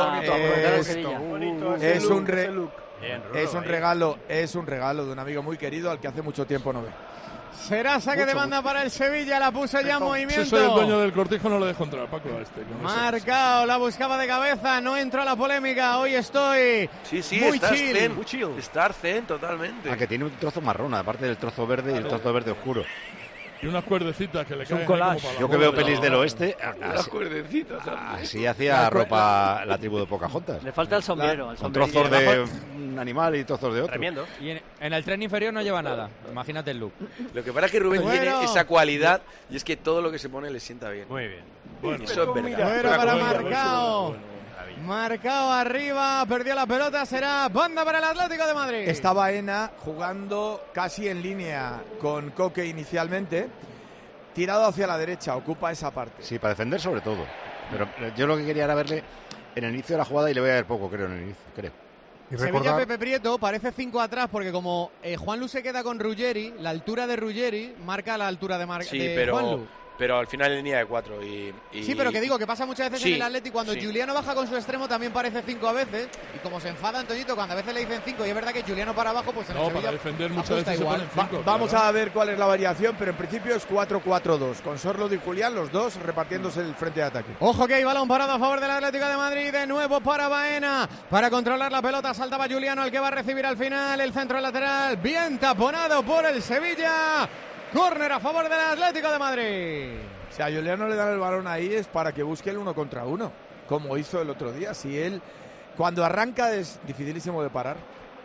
regalo de un amigo muy querido al que hace mucho tiempo no ve. Será saque de banda para el Sevilla, la puso ya en movimiento. Si soy el dueño del cortijo no lo dejo entrar, Paco, a este. Marcao, la buscaba de cabeza, no entró a la polémica, hoy estoy muy chill. Está zen totalmente. Que tiene un trozo marrón, aparte del trozo verde y el trozo verde oscuro. Y unas cuerdecitas que le caen. Yo que veo pelis del oeste, Unas cuerdecitas. así hacía ropa la tribu de Pocahontas. Le falta el sombrero. Con trozos de un animal y trozos de otro. Tremendo. Y en el tren inferior no lleva nada. Imagínate el look. Lo que pasa es que Rubén tiene esa cualidad y es que todo lo que se pone le sienta bien. Muy bien. Bueno, eso es verdad. Fuera para Marcao. Marcao arriba, perdió la pelota, será banda para el Atlético de Madrid. Está Baena jugando casi en línea con Coque inicialmente, tirado hacia la derecha, ocupa esa parte. Sí, para defender sobre todo. Pero yo lo que quería era verle en el inicio de la jugada y le voy a ver poco, creo, en el inicio, creo. Y Sevilla Pepe Prieto parece 5 atrás porque como Juanlu se queda con Ruggeri, la altura de Ruggeri marca la altura de Juanlu. Pero al final en línea de 4 Sí, pero que digo que pasa muchas veces en el Atleti cuando sí. Giuliano baja con su extremo también parece 5 a veces y como se enfada Antoñito cuando a veces le dicen 5 y es verdad que Giuliano para abajo pues en el Sevilla para defender muchas veces igual. Vamos a ver cuál es la variación, pero en principio es 4-4-2 con Sorloth y Julián los dos repartiéndose el frente de ataque. Ojo que hay balón parado a favor del Atlético de Madrid, de nuevo para Baena, para controlar la pelota saltaba Giuliano, el que va a recibir al final el centro lateral, bien taponado por el Sevilla, córner a favor del Atlético de Madrid. Si a Giuliano le dan el balón ahí es para que busque el 1 contra 1, como hizo el otro día. Si él, cuando arranca, es dificilísimo de parar.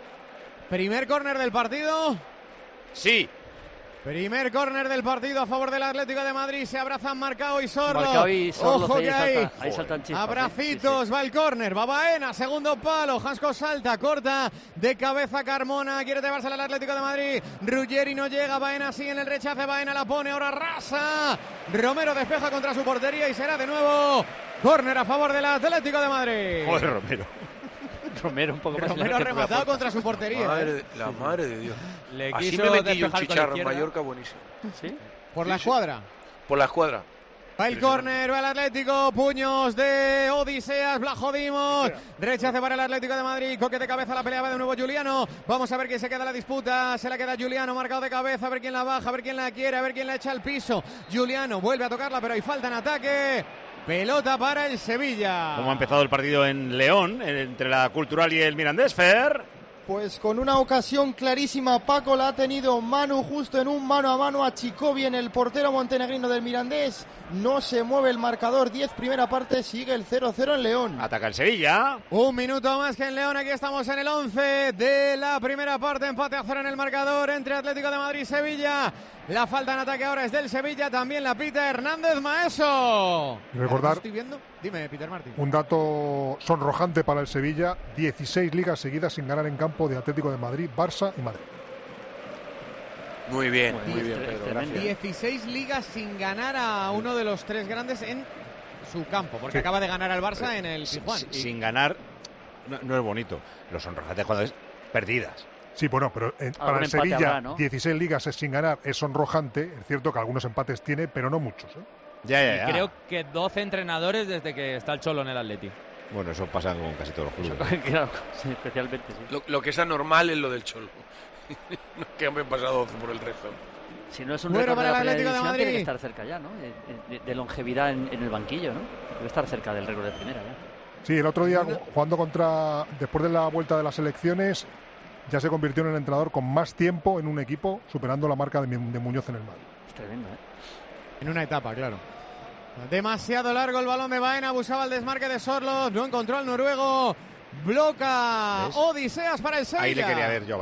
Primer córner del partido. Sí. Primer córner del partido a favor del Atlético de Madrid. Se abrazan Marcao y Sorloth. Ojo que hay. Ahí saltan chispas. Abracitos, va el córner. Va Baena, segundo palo. Jasco salta, corta de cabeza Carmona. Quiere llevársela al Atlético de Madrid. Ruggeri no llega. Baena sigue en el rechace. Baena la pone. Ahora rasa. Romero despeja contra su portería y será de nuevo córner a favor del Atlético de Madrid. Joder, Romero. Romero un poco más. Romero ha rematado contra su portería. La madre de Dios. Le Así quiso me metí yo un despejar con la chicharro en izquierda. Mallorca buenísimo. ¿Sí? Por la escuadra. Por la escuadra. Va el córner, va el Atlético, puños de Odiseas, la jodimos, rechace para el Atlético de Madrid, Coque de cabeza, la pelea va de nuevo Giuliano, vamos a ver quién se queda en la disputa, se la queda Giuliano, marcado de cabeza, a ver quién la baja, a ver quién la quiere, a ver quién la echa al piso, Giuliano vuelve a tocarla, pero hay falta en ataque, pelota para el Sevilla. ¿Cómo ha empezado el partido en León, entre la Cultural y el Mirandés, Fer? Pues con una ocasión clarísima, Paco, la ha tenido Manu justo en un mano a mano a Chicobi en el portero montenegrino del Mirandés. No se mueve el marcador, 10 primera parte, sigue el 0-0 en León. Ataca el Sevilla. Un minuto más que en León, aquí estamos en el 11 de la primera parte, empate a 0 en el marcador entre Atlético de Madrid y Sevilla. La falta en ataque ahora es del Sevilla, también la pita Hernández Maeso. Y recordar, estoy viendo. Dime, Peter Martín. Un dato sonrojante para el Sevilla, 16 ligas seguidas sin ganar en campo de Atlético de Madrid, Barça y Madrid. Muy bien, Pedro, gracias. 16 ligas sin ganar a uno de los tres grandes en su campo, porque acaba de ganar al Barça en el Tijuana. Sin ganar no es bonito. Lo sonrojante cuando es perdidas. Sí, bueno, pero para el Sevilla, habrá, ¿no? 16 ligas sin ganar es sonrojante. Es cierto que algunos empates tiene, pero no muchos, ¿eh? Ya. Creo que 12 entrenadores desde que está el Cholo en el Atleti. Bueno, eso pasa con casi todos los clubes. Claro, sí, especialmente. Sí. Lo que es anormal es lo del Cholo. No que han pasado 12 por el resto. Si no es un récord de la Primera División, tiene que estar cerca ya, ¿no? De longevidad en el banquillo, ¿no? Debe estar cerca del récord de Primera ya. Sí, el otro día jugando después de la vuelta de las elecciones, ya se convirtió en el entrenador con más tiempo en un equipo, superando la marca de Muñoz en el Madrid. Es tremendo, ¿eh? En una etapa, claro. Demasiado largo el balón de Baena, buscaba el desmarque de Sorloth, no encontró al noruego, bloca Odiseas para el Sevilla. Ahí le quería ver yo a Baena,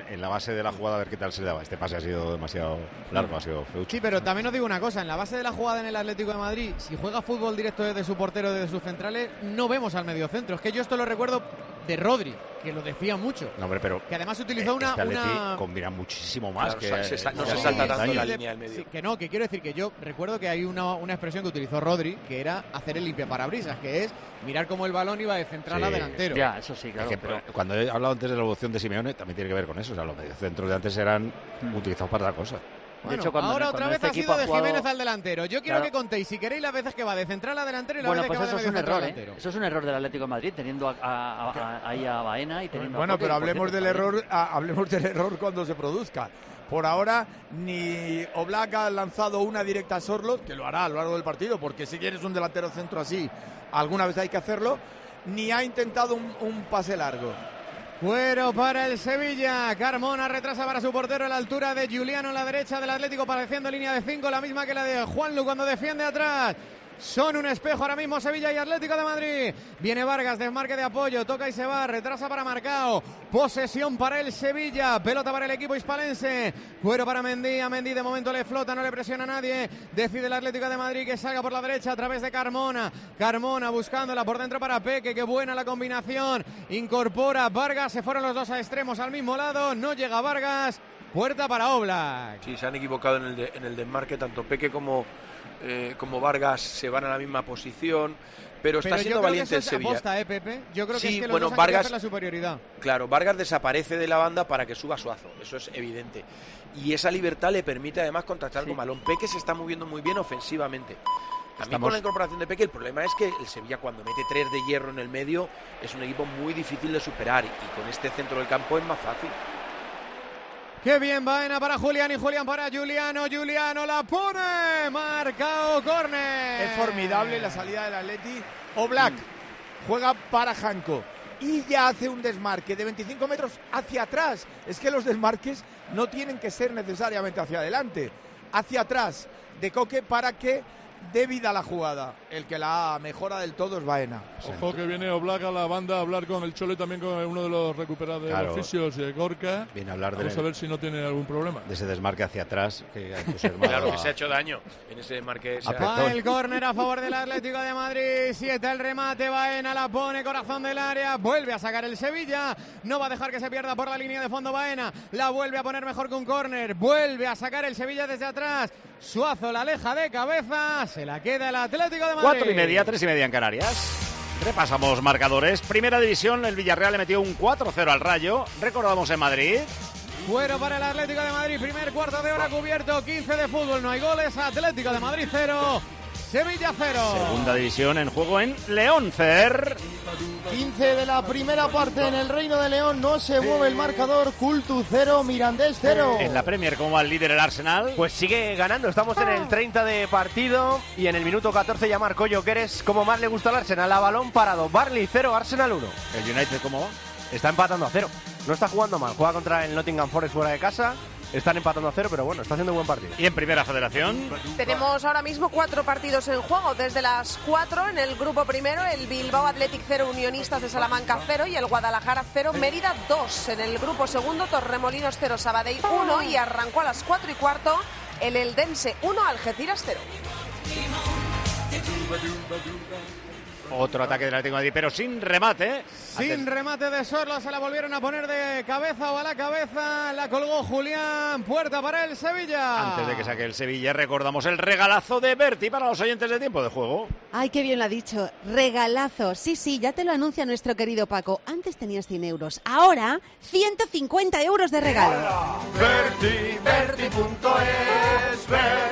en la base de la jugada a ver qué tal se le daba. Este pase ha sido demasiado largo, ha sido feucho. Sí, pero también os digo una cosa, en la base de la jugada en el Atlético de Madrid, si juega fútbol directo desde su portero, desde sus centrales, no vemos al mediocentro. Es que yo esto lo recuerdo de Rodri, que lo decía mucho. No, hombre, pero que además utilizó una combina muchísimo más. Claro, no se salta tanto la línea del medio. Sí, que quiero decir que yo recuerdo que hay una expresión que utilizó Rodri, que era hacer el limpia-parabrisas, que es mirar cómo el balón iba de central a delantero. Ya, eso sí, claro. Es que, pero cuando he hablado antes de la evolución de Simeone, también tiene que ver con eso. O sea, los mediocentros de antes eran utilizados para otra cosa. Bueno, de hecho, ahora otra vez ha sido de Jiménez al delantero. Yo quiero que contéis, si queréis, las veces que va de central a delantero y las veces que va de medio central a delantero. Eso es un error del Atlético de Madrid, teniendo ahí a Baena y teniendo Bueno, pero hablemos del error cuando se produzca. Por ahora, ni Oblak ha lanzado una directa a Sorloth, que lo hará a lo largo del partido, porque si quieres un delantero centro así, alguna vez hay que hacerlo, ni ha intentado un pase largo. Fuero para el Sevilla. Carmona retrasa para su portero a la altura de Giuliano, a la derecha del Atlético, pareciendo línea de 5, la misma que la de Juanlu cuando defiende atrás. Son un espejo ahora mismo Sevilla y Atlético de Madrid. Viene Vargas, desmarque de apoyo, toca y se va, retrasa para Marcao. Posesión para el Sevilla, pelota para el equipo hispalense. Fuero para Mendy, a Mendy de momento le flota, no le presiona a nadie. Decide el Atlético de Madrid que salga por la derecha a través de Carmona. Carmona buscándola por dentro para Peque, qué buena la combinación. Incorpora Vargas, se fueron los dos a extremos al mismo lado, no llega Vargas. Puerta para Oblak. Sí, se han equivocado en el desmarque, tanto Peque como Vargas se van a la misma posición, pero está siendo valiente el Sevilla. Aposta, Pepe. Yo creo que sí, es que los bueno, dos Vargas, hacer la superioridad. Claro, Vargas desaparece de la banda para que suba Suazo, eso es evidente. Y esa libertad le permite además contactar con balón. Peque se está moviendo muy bien ofensivamente. También con la incorporación de Peque, el problema es que el Sevilla, cuando mete 3 de hierro en el medio, es un equipo muy difícil de superar, y con este centro del campo es más fácil. Qué bien, Baena para Julián y Julián para Giuliano. Giuliano la pone. Marcao, córner. Es formidable la salida del Atleti. Oblak juega para Janko y ya hace un desmarque de 25 metros hacia atrás. Es que los desmarques no tienen que ser necesariamente hacia adelante. Hacia atrás de Coque para que dé vida a la jugada. El que la mejora del todo es Baena. Ojo que viene Oblak a la banda a hablar con el Cholo y también con uno de los recuperados de oficios, Gorka. Viene a hablar Vamos a ver si no tiene algún problema. De ese desmarque hacia atrás. Que claro que se ha hecho daño en ese desmarque. Va el córner a favor del Atlético de Madrid. 7 el remate. Baena la pone, corazón del área. Vuelve a sacar el Sevilla. No va a dejar que se pierda por la línea de fondo Baena. La vuelve a poner mejor que un córner. Vuelve a sacar el Sevilla desde atrás. Suazo la aleja de cabeza. Se la queda el Atlético de Madrid. 4:30, 3:30 en Canarias. Repasamos marcadores. Primera división, el Villarreal le metió un 4-0 al Rayo. Recordamos en Madrid. Fuero para el Atlético de Madrid. Primer cuarto de hora cubierto. 15 de fútbol, no hay goles. Atlético de Madrid 0. Sevilla 0. Segunda división en juego en León, Fer. 15 de la primera parte en el Reino de León. No se mueve el marcador. Cultu 0, Mirandés 0. En la Premier, ¿cómo va el líder el Arsenal? Pues sigue ganando. Estamos en el 30 de partido y en el minuto 14 ya marcó Gyökeres. Como más le gusta al Arsenal, a balón parado. Barley 0, Arsenal 1. ¿El United cómo va? Está empatando a 0. No está jugando mal. Juega contra el Nottingham Forest fuera de casa. Están empatando a 0, pero bueno, está haciendo un buen partido. ¿Y en Primera Federación? Tenemos ahora mismo 4 partidos en juego. Desde las 4 en el grupo primero, el Bilbao Athletic 0, Unionistas de Salamanca 0 y el Guadalajara 0, Mérida 2. En el grupo segundo, Torremolinos 0, Sabadell 1 y arrancó a las 4:15 el Eldense 1, Algeciras 0. Otro ataque del Atlético de Madrid, pero sin remate. Sin remate de Sorloth, se la volvieron a poner de cabeza o a la cabeza. La colgó Julián. Puerta para el Sevilla. Antes de que saque el Sevilla, recordamos el regalazo de Berti para los oyentes de Tiempo de Juego. Ay, qué bien lo ha dicho. Regalazo. Sí, ya te lo anuncia nuestro querido Paco. Antes tenías 100 euros. Ahora, 150 euros de regalo. Berti, Berti.es,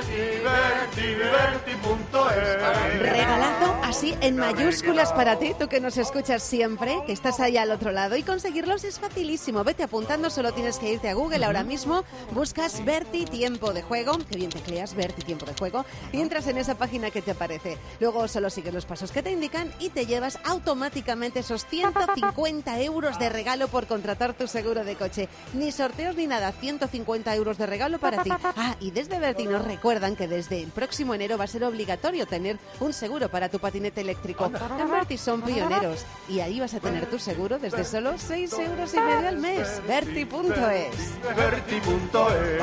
Berti.es. Regalazo así en mayúsculas para ti, tú que nos escuchas siempre, que estás ahí al otro lado. Y conseguirlos es facilísimo. Vete apuntando, solo tienes que irte a Google ahora mismo, buscas Berti Tiempo de Juego, que bien tecleas Berti Tiempo de Juego, y entras en esa página que te aparece. Luego solo sigues los pasos que te indican y te llevas automáticamente esos 150 euros de regalo por contratar tu seguro de coche. Ni sorteos ni nada, 150 euros de regalo para ti. Ah, y desde Berti nos recuerdan que desde el próximo enero va a ser obligatorio necesario tener un seguro para tu patinete eléctrico. En Berti son pioneros y ahí vas a tener tu seguro desde solo 6,5 euros al mes. Berti.es. Berti.es.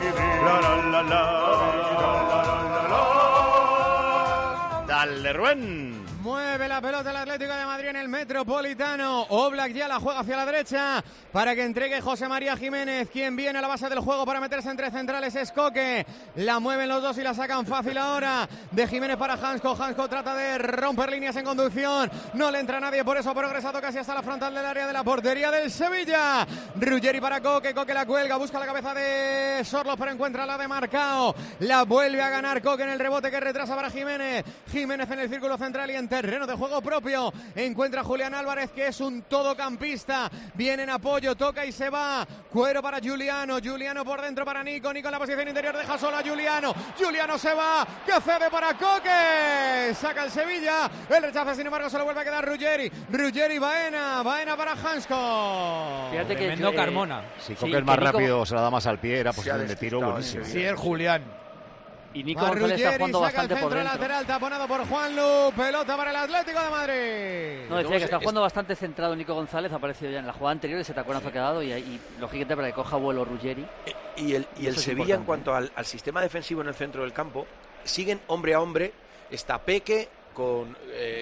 Dale, Rubén. Mueve la pelota el Atlético de Madrid en el Metropolitano. Oblak ya la juega hacia la derecha para que entregue José María Jiménez. Quien viene a la base del juego para meterse entre centrales es Coque. La mueven los dos y la sacan fácil ahora. De Jiménez para Hansko. Hansko trata de romper líneas en conducción. No le entra nadie, por eso ha progresado casi hasta la frontal del área de la portería del Sevilla. Ruggeri para Coque. Coque la cuelga. Busca la cabeza de Sorloz, pero encuentra la de Marcao. La vuelve a ganar Coque en el rebote que retrasa para Jiménez. Jiménez en el círculo central y en terreno de juego propio. Encuentra a Julián Álvarez, que es un todocampista. Viene en apoyo, toca y se va. Cuero para Giuliano. Giuliano por dentro para Nico. Nico en la posición interior, deja solo a Giuliano. Giuliano se va, que cede para Coque. Saca el Sevilla. El rechazo, sin embargo, se lo vuelve a quedar Ruggeri. Ruggeri, Baena. Baena para Hansko. Fíjate que tremendo Carmona. Si Coque es más rápido, se la da más al pie. Era posición de tiro buenísimo. Sí, el Julián. Y Nico González está jugando bastante por dentro. Lateral taponado por Juanlu. Pelota para el Atlético de Madrid. No, decía que está jugando bastante centrado Nico González. Ha aparecido ya en la jugada anterior, ese taconazo que ha dado y lógicamente para que coja vuelo Ruggeri. Y el Sevilla, en cuanto al sistema defensivo en el centro del campo, siguen hombre a hombre. Está Peque con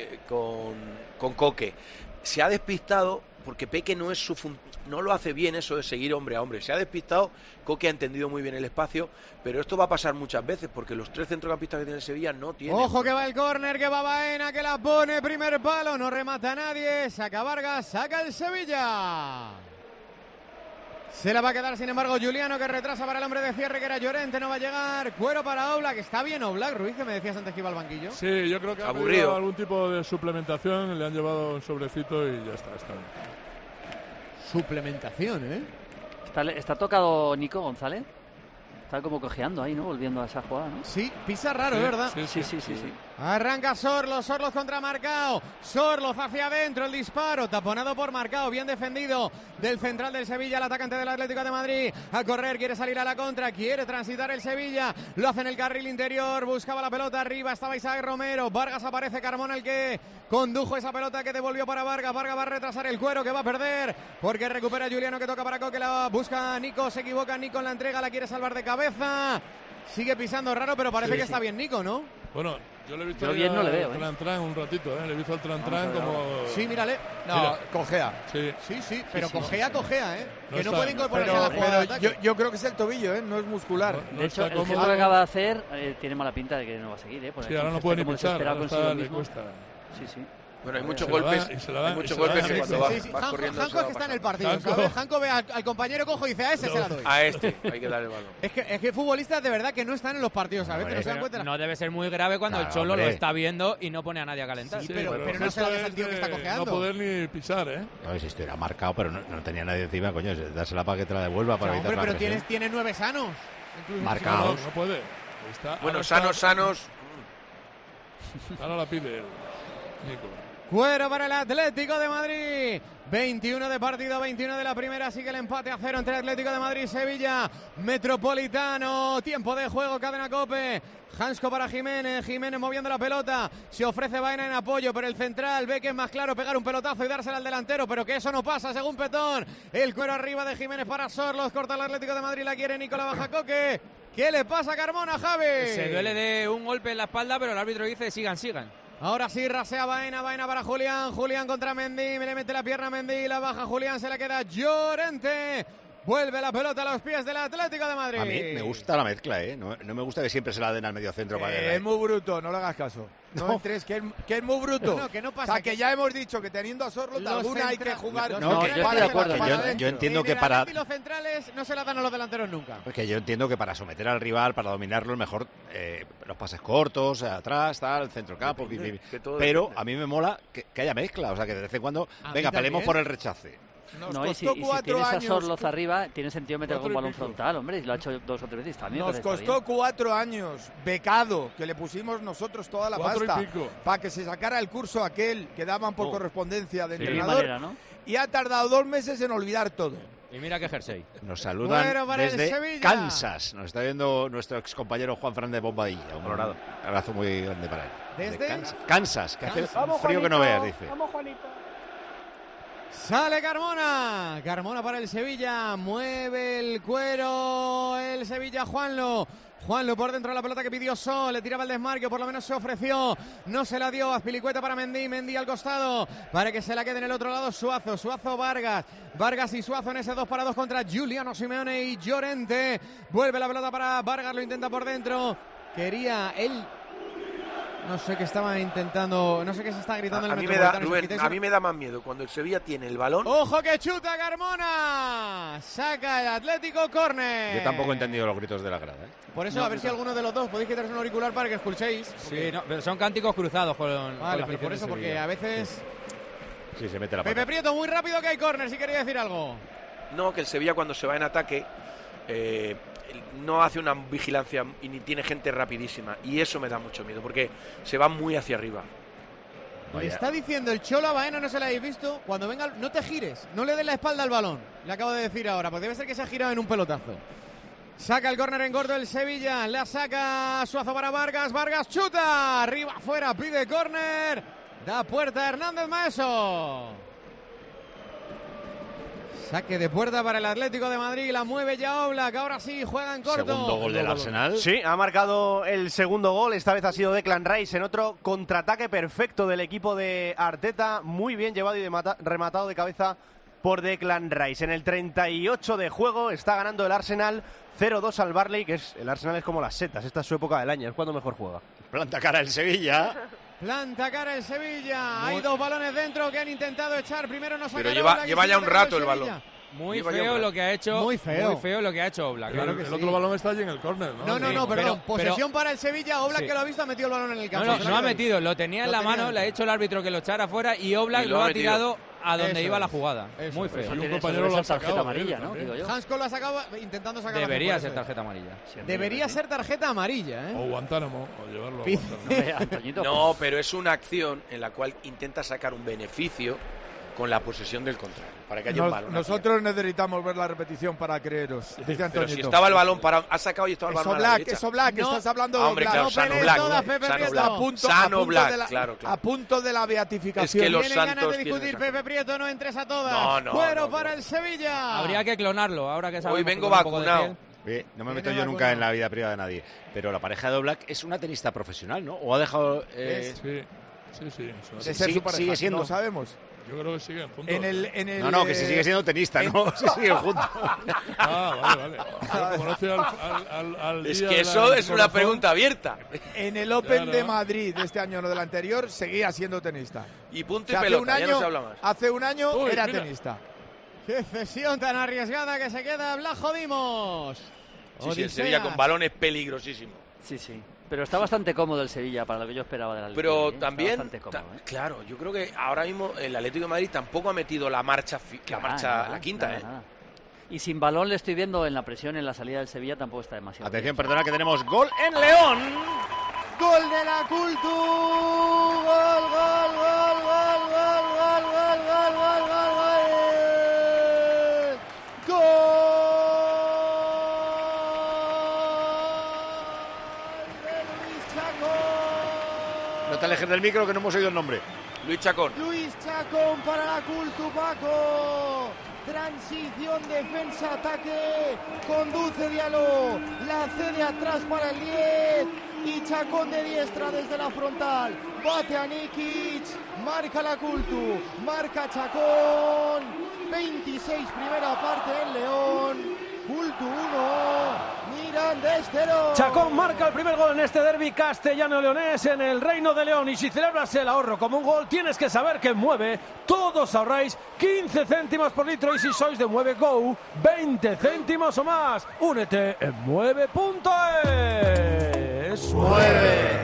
Coque. Se ha despistado porque Peque no lo hace bien eso de seguir hombre a hombre. Se ha despistado, Coque ha entendido muy bien el espacio, pero esto va a pasar muchas veces porque los tres centrocampistas que tiene el Sevilla no tienen. Ojo que va el córner, que va Baena, que la pone, primer palo, no remata nadie, saca Vargas, saca el Sevilla. Se la va a quedar, sin embargo, Giuliano, que retrasa para el hombre de cierre, que era Llorente, no va a llegar. Cuero para Oblak, está bien Oblak, Ruiz, que me decías antes que iba al banquillo. Sí, yo creo que ha habido algún tipo de suplementación, le han llevado un sobrecito y ya está bien. Suplementación, ¿eh? ¿Está tocado Nico González? Está como cojeando ahí, ¿no? Volviendo a esa jugada, ¿no? Sí, pisa raro, sí, ¿verdad? Sí. Arranca Sorloz contra Marcao. Sorloz hacia adentro, el disparo, taponado por Marcao, bien defendido del central del Sevilla, el atacante del Atlético de Madrid. A correr, quiere salir a la contra, quiere transitar el Sevilla, lo hace en el carril interior, buscaba la pelota arriba, estaba Isaac Romero, Vargas aparece, Carmona el que condujo esa pelota que devolvió para Vargas. Vargas va a retrasar el Cuero, que va a perder, porque recupera Giuliano, que toca para Coque, la busca Nico, se equivoca Nico en la entrega, la quiere salvar de cabeza. Sigue pisando raro, pero parece que está bien Nico, ¿no? Bueno, yo le he visto bien no le veo, Tran un ratito, le he visto al Tran como... Sí, mírale. No, mira. Cojea. Sí, pero cojea, no que no puede incorporarse a la jugada de ataque. Yo creo que es el tobillo, no es muscular. De hecho, el gesto que acaba de hacer tiene mala pinta de que no va a seguir, Sí, ahora no puede ni pinchar, ahora le cuesta. Sí. Bueno, hay muchos golpes. Hay muchos golpes que cuando vas corriendo. Hanko es que está en el partido, ¿sabes? Hanko ve al compañero cojo y dice, a ese se la doy. A este, hay que dar el balón. Es que futbolistas de verdad que no están en los partidos, ¿sabes? No, se dan cuenta. No debe ser muy grave cuando el Cholo lo está viendo y no pone a nadie a calentar. Sí, pero no se lo ves al tío que está cojeando. No poder ni pisar, ¿eh? No, si esto era marcado, pero no tenía nadie encima, coño. Dásela para que te la devuelva para evitar la presión. Pero tiene 9 sanos. Marcados. No puede. Bueno, sanos. Ahora la pide Nico. Cuero para el Atlético de Madrid. 21 de partido, 21 de la primera. Sigue el empate a 0 entre Atlético de Madrid y Sevilla. Metropolitano. Tiempo de juego, cadena COPE. Hansko para Jiménez. Jiménez moviendo la pelota. Se ofrece Baena en apoyo, pero el central ve que es más claro pegar un pelotazo y dársela al delantero, pero que eso no pasa según Petón. El cuero arriba de Jiménez para Sorloz. Corta el Atlético de Madrid. La quiere Nico, la baja Coque. ¿Qué le pasa a Carmona, Javi? Se duele de un golpe en la espalda, pero el árbitro dice sigan. Ahora sí, rasea Baena para Julián. Julián contra Mendy, le mete la pierna a Mendy, la baja Julián, se la queda Llorente. Vuelve la pelota a los pies del Atlético de Madrid. A mí me gusta la mezcla, ¿eh? No me gusta que siempre se la den al medio centro. Es muy bruto, no le hagas caso. No entres, que es muy bruto. No, que no pasa. O sea, que ya hemos dicho que teniendo a Sorloz alguna hay que jugar. No, yo estoy de acuerdo. Yo entiendo que para... los centrales no se la dan a los delanteros nunca. Porque yo entiendo que para someter al rival, para dominarlo, es mejor los pases cortos, atrás, tal, el centro campo. Pero a mí me mola que haya mezcla. O sea, que de vez en cuando, venga, peleemos por el rechace. Y si tienes a Sorloz arriba, tiene sentido meter algún balón frontal, hombre, y lo ha hecho 2 o 3 veces también. Nos costó 4 años, becado, que le pusimos nosotros toda la pasta, para que se sacara el curso aquel que daban por correspondencia de entrenador. Manera, ¿no? y ha tardado 2 meses en olvidar todo. Y mira qué jersey. Nos saludan el desde Sevilla. Kansas. Nos está viendo nuestro excompañero Juan Fernández Bombadilla. Un Colorado. abrazo muy grande para él. ¿Desde? Kansas, que hace Vamos, frío Juanito, que no veas, dice. Vamos, Juanito. Sale Carmona. Carmona para el Sevilla. Mueve el cuero el Sevilla. Juanlo por dentro de la pelota que pidió Sol, le tiraba el desmarque, o por lo menos se ofreció, no se la dio. Azpilicueta para Mendy al costado, para que se la quede en el otro lado Suazo, Vargas y Suazo en ese 2-2 contra Giuliano Simeone y Llorente. Vuelve la pelota para Vargas, lo intenta por dentro, quería él. No sé qué estaba intentando, no sé qué se está gritando en el Metropolitano. Rubén, a mí me da más miedo cuando el Sevilla tiene el balón. ¡Ojo que chuta Carmona! Saca el Atlético, córner. Yo tampoco he entendido los gritos de la grada, Por eso, no, a ver si alguno de los dos podéis quitaros un auricular para que escuchéis. Sí, no, pero son cánticos cruzados con Vale, pero por eso, porque a veces... Sí, se mete la pata. Pepe Prieto, muy rápido que hay córner, si quería decir algo. No, que el Sevilla cuando se va en ataque no hace una vigilancia y ni tiene gente rapidísima. Y eso me da mucho miedo, porque se va muy hacia arriba. Le está diciendo el Cholo a Baena, no se lo habéis visto, cuando venga, no te gires, no le des la espalda al balón. Le acabo de decir ahora, pues debe ser que se ha girado en un pelotazo. Saca el córner en corto el Sevilla, la saca Suazo para Vargas, chuta, arriba, afuera, pide córner, da puerta Hernández Maeso. Saque de puerta para el Atlético de Madrid, la mueve ya Oblak, ahora sí, juega en corto. Segundo gol del Arsenal. Sí, ha marcado el segundo gol, esta vez ha sido Declan Rice en otro contraataque perfecto del equipo de Arteta, muy bien llevado y rematado de cabeza por Declan Rice. En el 38 de juego está ganando el Arsenal 0-2 al Burnley, que el Arsenal es como las setas, esta es su época del año, es cuando mejor juega. Planta cara el Sevilla. Planta cara el Sevilla. Hay dos balones dentro que han intentado echar. Primero no sacaron. Pero lleva ya un rato el balón. Muy feo lo que ha hecho. Muy feo lo que ha hecho Oblak. Claro que el otro balón está allí en el córner, ¿no? No, perdón. Posesión para el Sevilla. Oblak, que lo ha visto, ha metido el balón en el campo. No ha metido, lo tenía en la mano, le ha hecho el árbitro que lo echara fuera y Oblak lo ha tirado a donde iba la jugada. Muy feo. Y un compañero lo ha sacado, tarjeta amarilla, ¿no? Digo yo. Hansco lo ha sacado intentando sacar. Debería ser tarjeta amarilla. Debería ser tarjeta amarilla, O Guantánamo, o llevarlo a Guantánamo. No, pero es una acción en la cual intenta sacar un beneficio con la posesión del contrario, para que haya un balón. Nosotros necesitamos ver la repetición para creeros. Dice Pero si estaba el balón parado, ha sacado y estaba el balón a la derecha. Es Oblak, estás hablando de hombre, claro, Sano Black. Sano Black, claro. A punto de la beatificación. Es que los Tienen ganas santos de discutir, Pepe Prieto, no entres a todas. No. Cuero para el Sevilla. Habría que clonarlo, ahora que sabemos. Hoy vengo vacunado. No me meto yo nunca en la vida privada de nadie, pero la pareja de Oblak es una tenista profesional, ¿no? ¿O ha dejado...? Sí. Sigue siendo. No sabemos. Yo creo que siguen juntos. No, que se sigue siendo tenista, ¿no? Se siguen juntos. Vale. Como no estoy al es día que eso es una pregunta abierta. En el Open de Madrid de este año, no del anterior, seguía siendo tenista. Y punto y pelota, ya no se habla más. Hace un año era tenista. Qué cesión tan arriesgada que se queda Blajo Dimos. Sí, el Sevilla con balón es peligrosísimo. Sí. Pero está bastante cómodo el Sevilla para lo que yo esperaba del Atlético. Pero también, claro, yo creo que ahora mismo el Atlético de Madrid tampoco ha metido la marcha, la quinta. Nada. Y sin balón le estoy viendo en la presión, en la salida del Sevilla tampoco está demasiado. Atención, perdona que tenemos gol en León. Gol de la Cultu. Gol. No te alejes del micro que no hemos oído el nombre. Luis Chacón para la Cultu, Paco. Transición, defensa, ataque. Conduce Diallo. La cede atrás para el 10. Y Chacón de diestra desde la frontal. Bate a Nikic. Marca la Cultu. Marca Chacón. 26 primera parte en León. Cultu 1, Mirandés 0. Chacón marca el primer gol en este derbi castellano-leonés en el Reino de León. Y si celebras el ahorro como un gol, tienes que saber que en Mueve todos ahorráis 15 céntimos por litro. Y si sois de Mueve Go, 20 céntimos o más. Únete en mueve.es. ¡Mueve!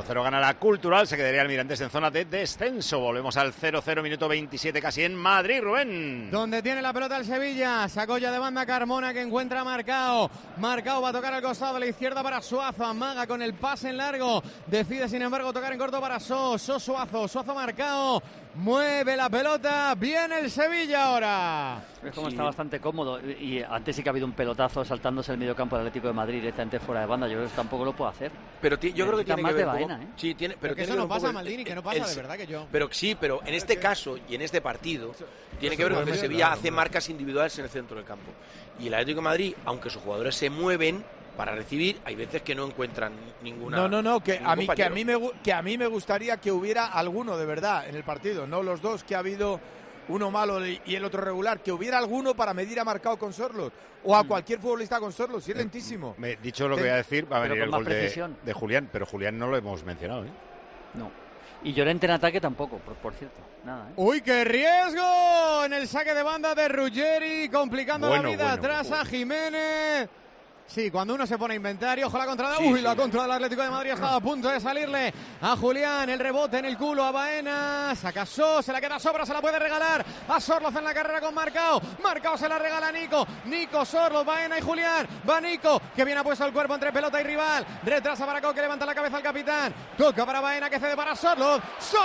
1-0 gana la Cultural, se quedaría el Mirantes en zona de descenso. Volvemos al 0-0, minuto 27 casi en Madrid, Rubén. Donde tiene la pelota el Sevilla, sacó ya de banda Carmona que encuentra a Marcao. Marcao va a tocar al costado de la izquierda para Suazo, amaga con el pase en largo, decide sin embargo tocar en corto para Suazo Marcao. Mueve la pelota, viene el Sevilla ahora. Es como está bastante cómodo y antes sí que ha habido un pelotazo saltándose el mediocampo del Atlético de Madrid directamente fuera de banda. Yo creo que tampoco lo puede hacer. Pero yo creo que tiene más que ver de Baena, ¿eh? Sí, tiene, pero que eso no pasa, Maldini, que no pasa de verdad que yo. Pero sí, pero en este caso y en este partido tiene que ver con que Sevilla hace marcas individuales en el centro del campo. Y el Atlético de Madrid, aunque sus jugadores se mueven para recibir, hay veces que no encuentran ninguna. No, que a mí me gustaría que hubiera alguno de verdad en el partido, no los dos que ha habido, uno malo y el otro regular, que hubiera alguno para medir a Marcao con Sorloth o a cualquier futbolista con Sorloth, si es lentísimo. Dicho lo que voy a decir, va a venir el gol de Julián, pero Julián no lo hemos mencionado, ¿eh? No. Y Llorente en ataque tampoco, por cierto. Nada, ¿eh? ¡Uy, qué riesgo! En el saque de banda de Ruggeri, complicando la vida atrás a Jiménez. Sí, cuando uno se pone a inventar y ojo la contra la contra del Atlético de Madrid estaba a punto de salirle a Julián, el rebote en el culo a Baena, saca se la queda sobra, se la puede regalar a Sorloth en la carrera con Marcao se la regala a Nico, Sorloth, Baena y Julián, va Nico, que viene puesto el cuerpo entre pelota y rival, retrasa para Marcao que levanta la cabeza al capitán, toca para Baena que cede para Sorloth,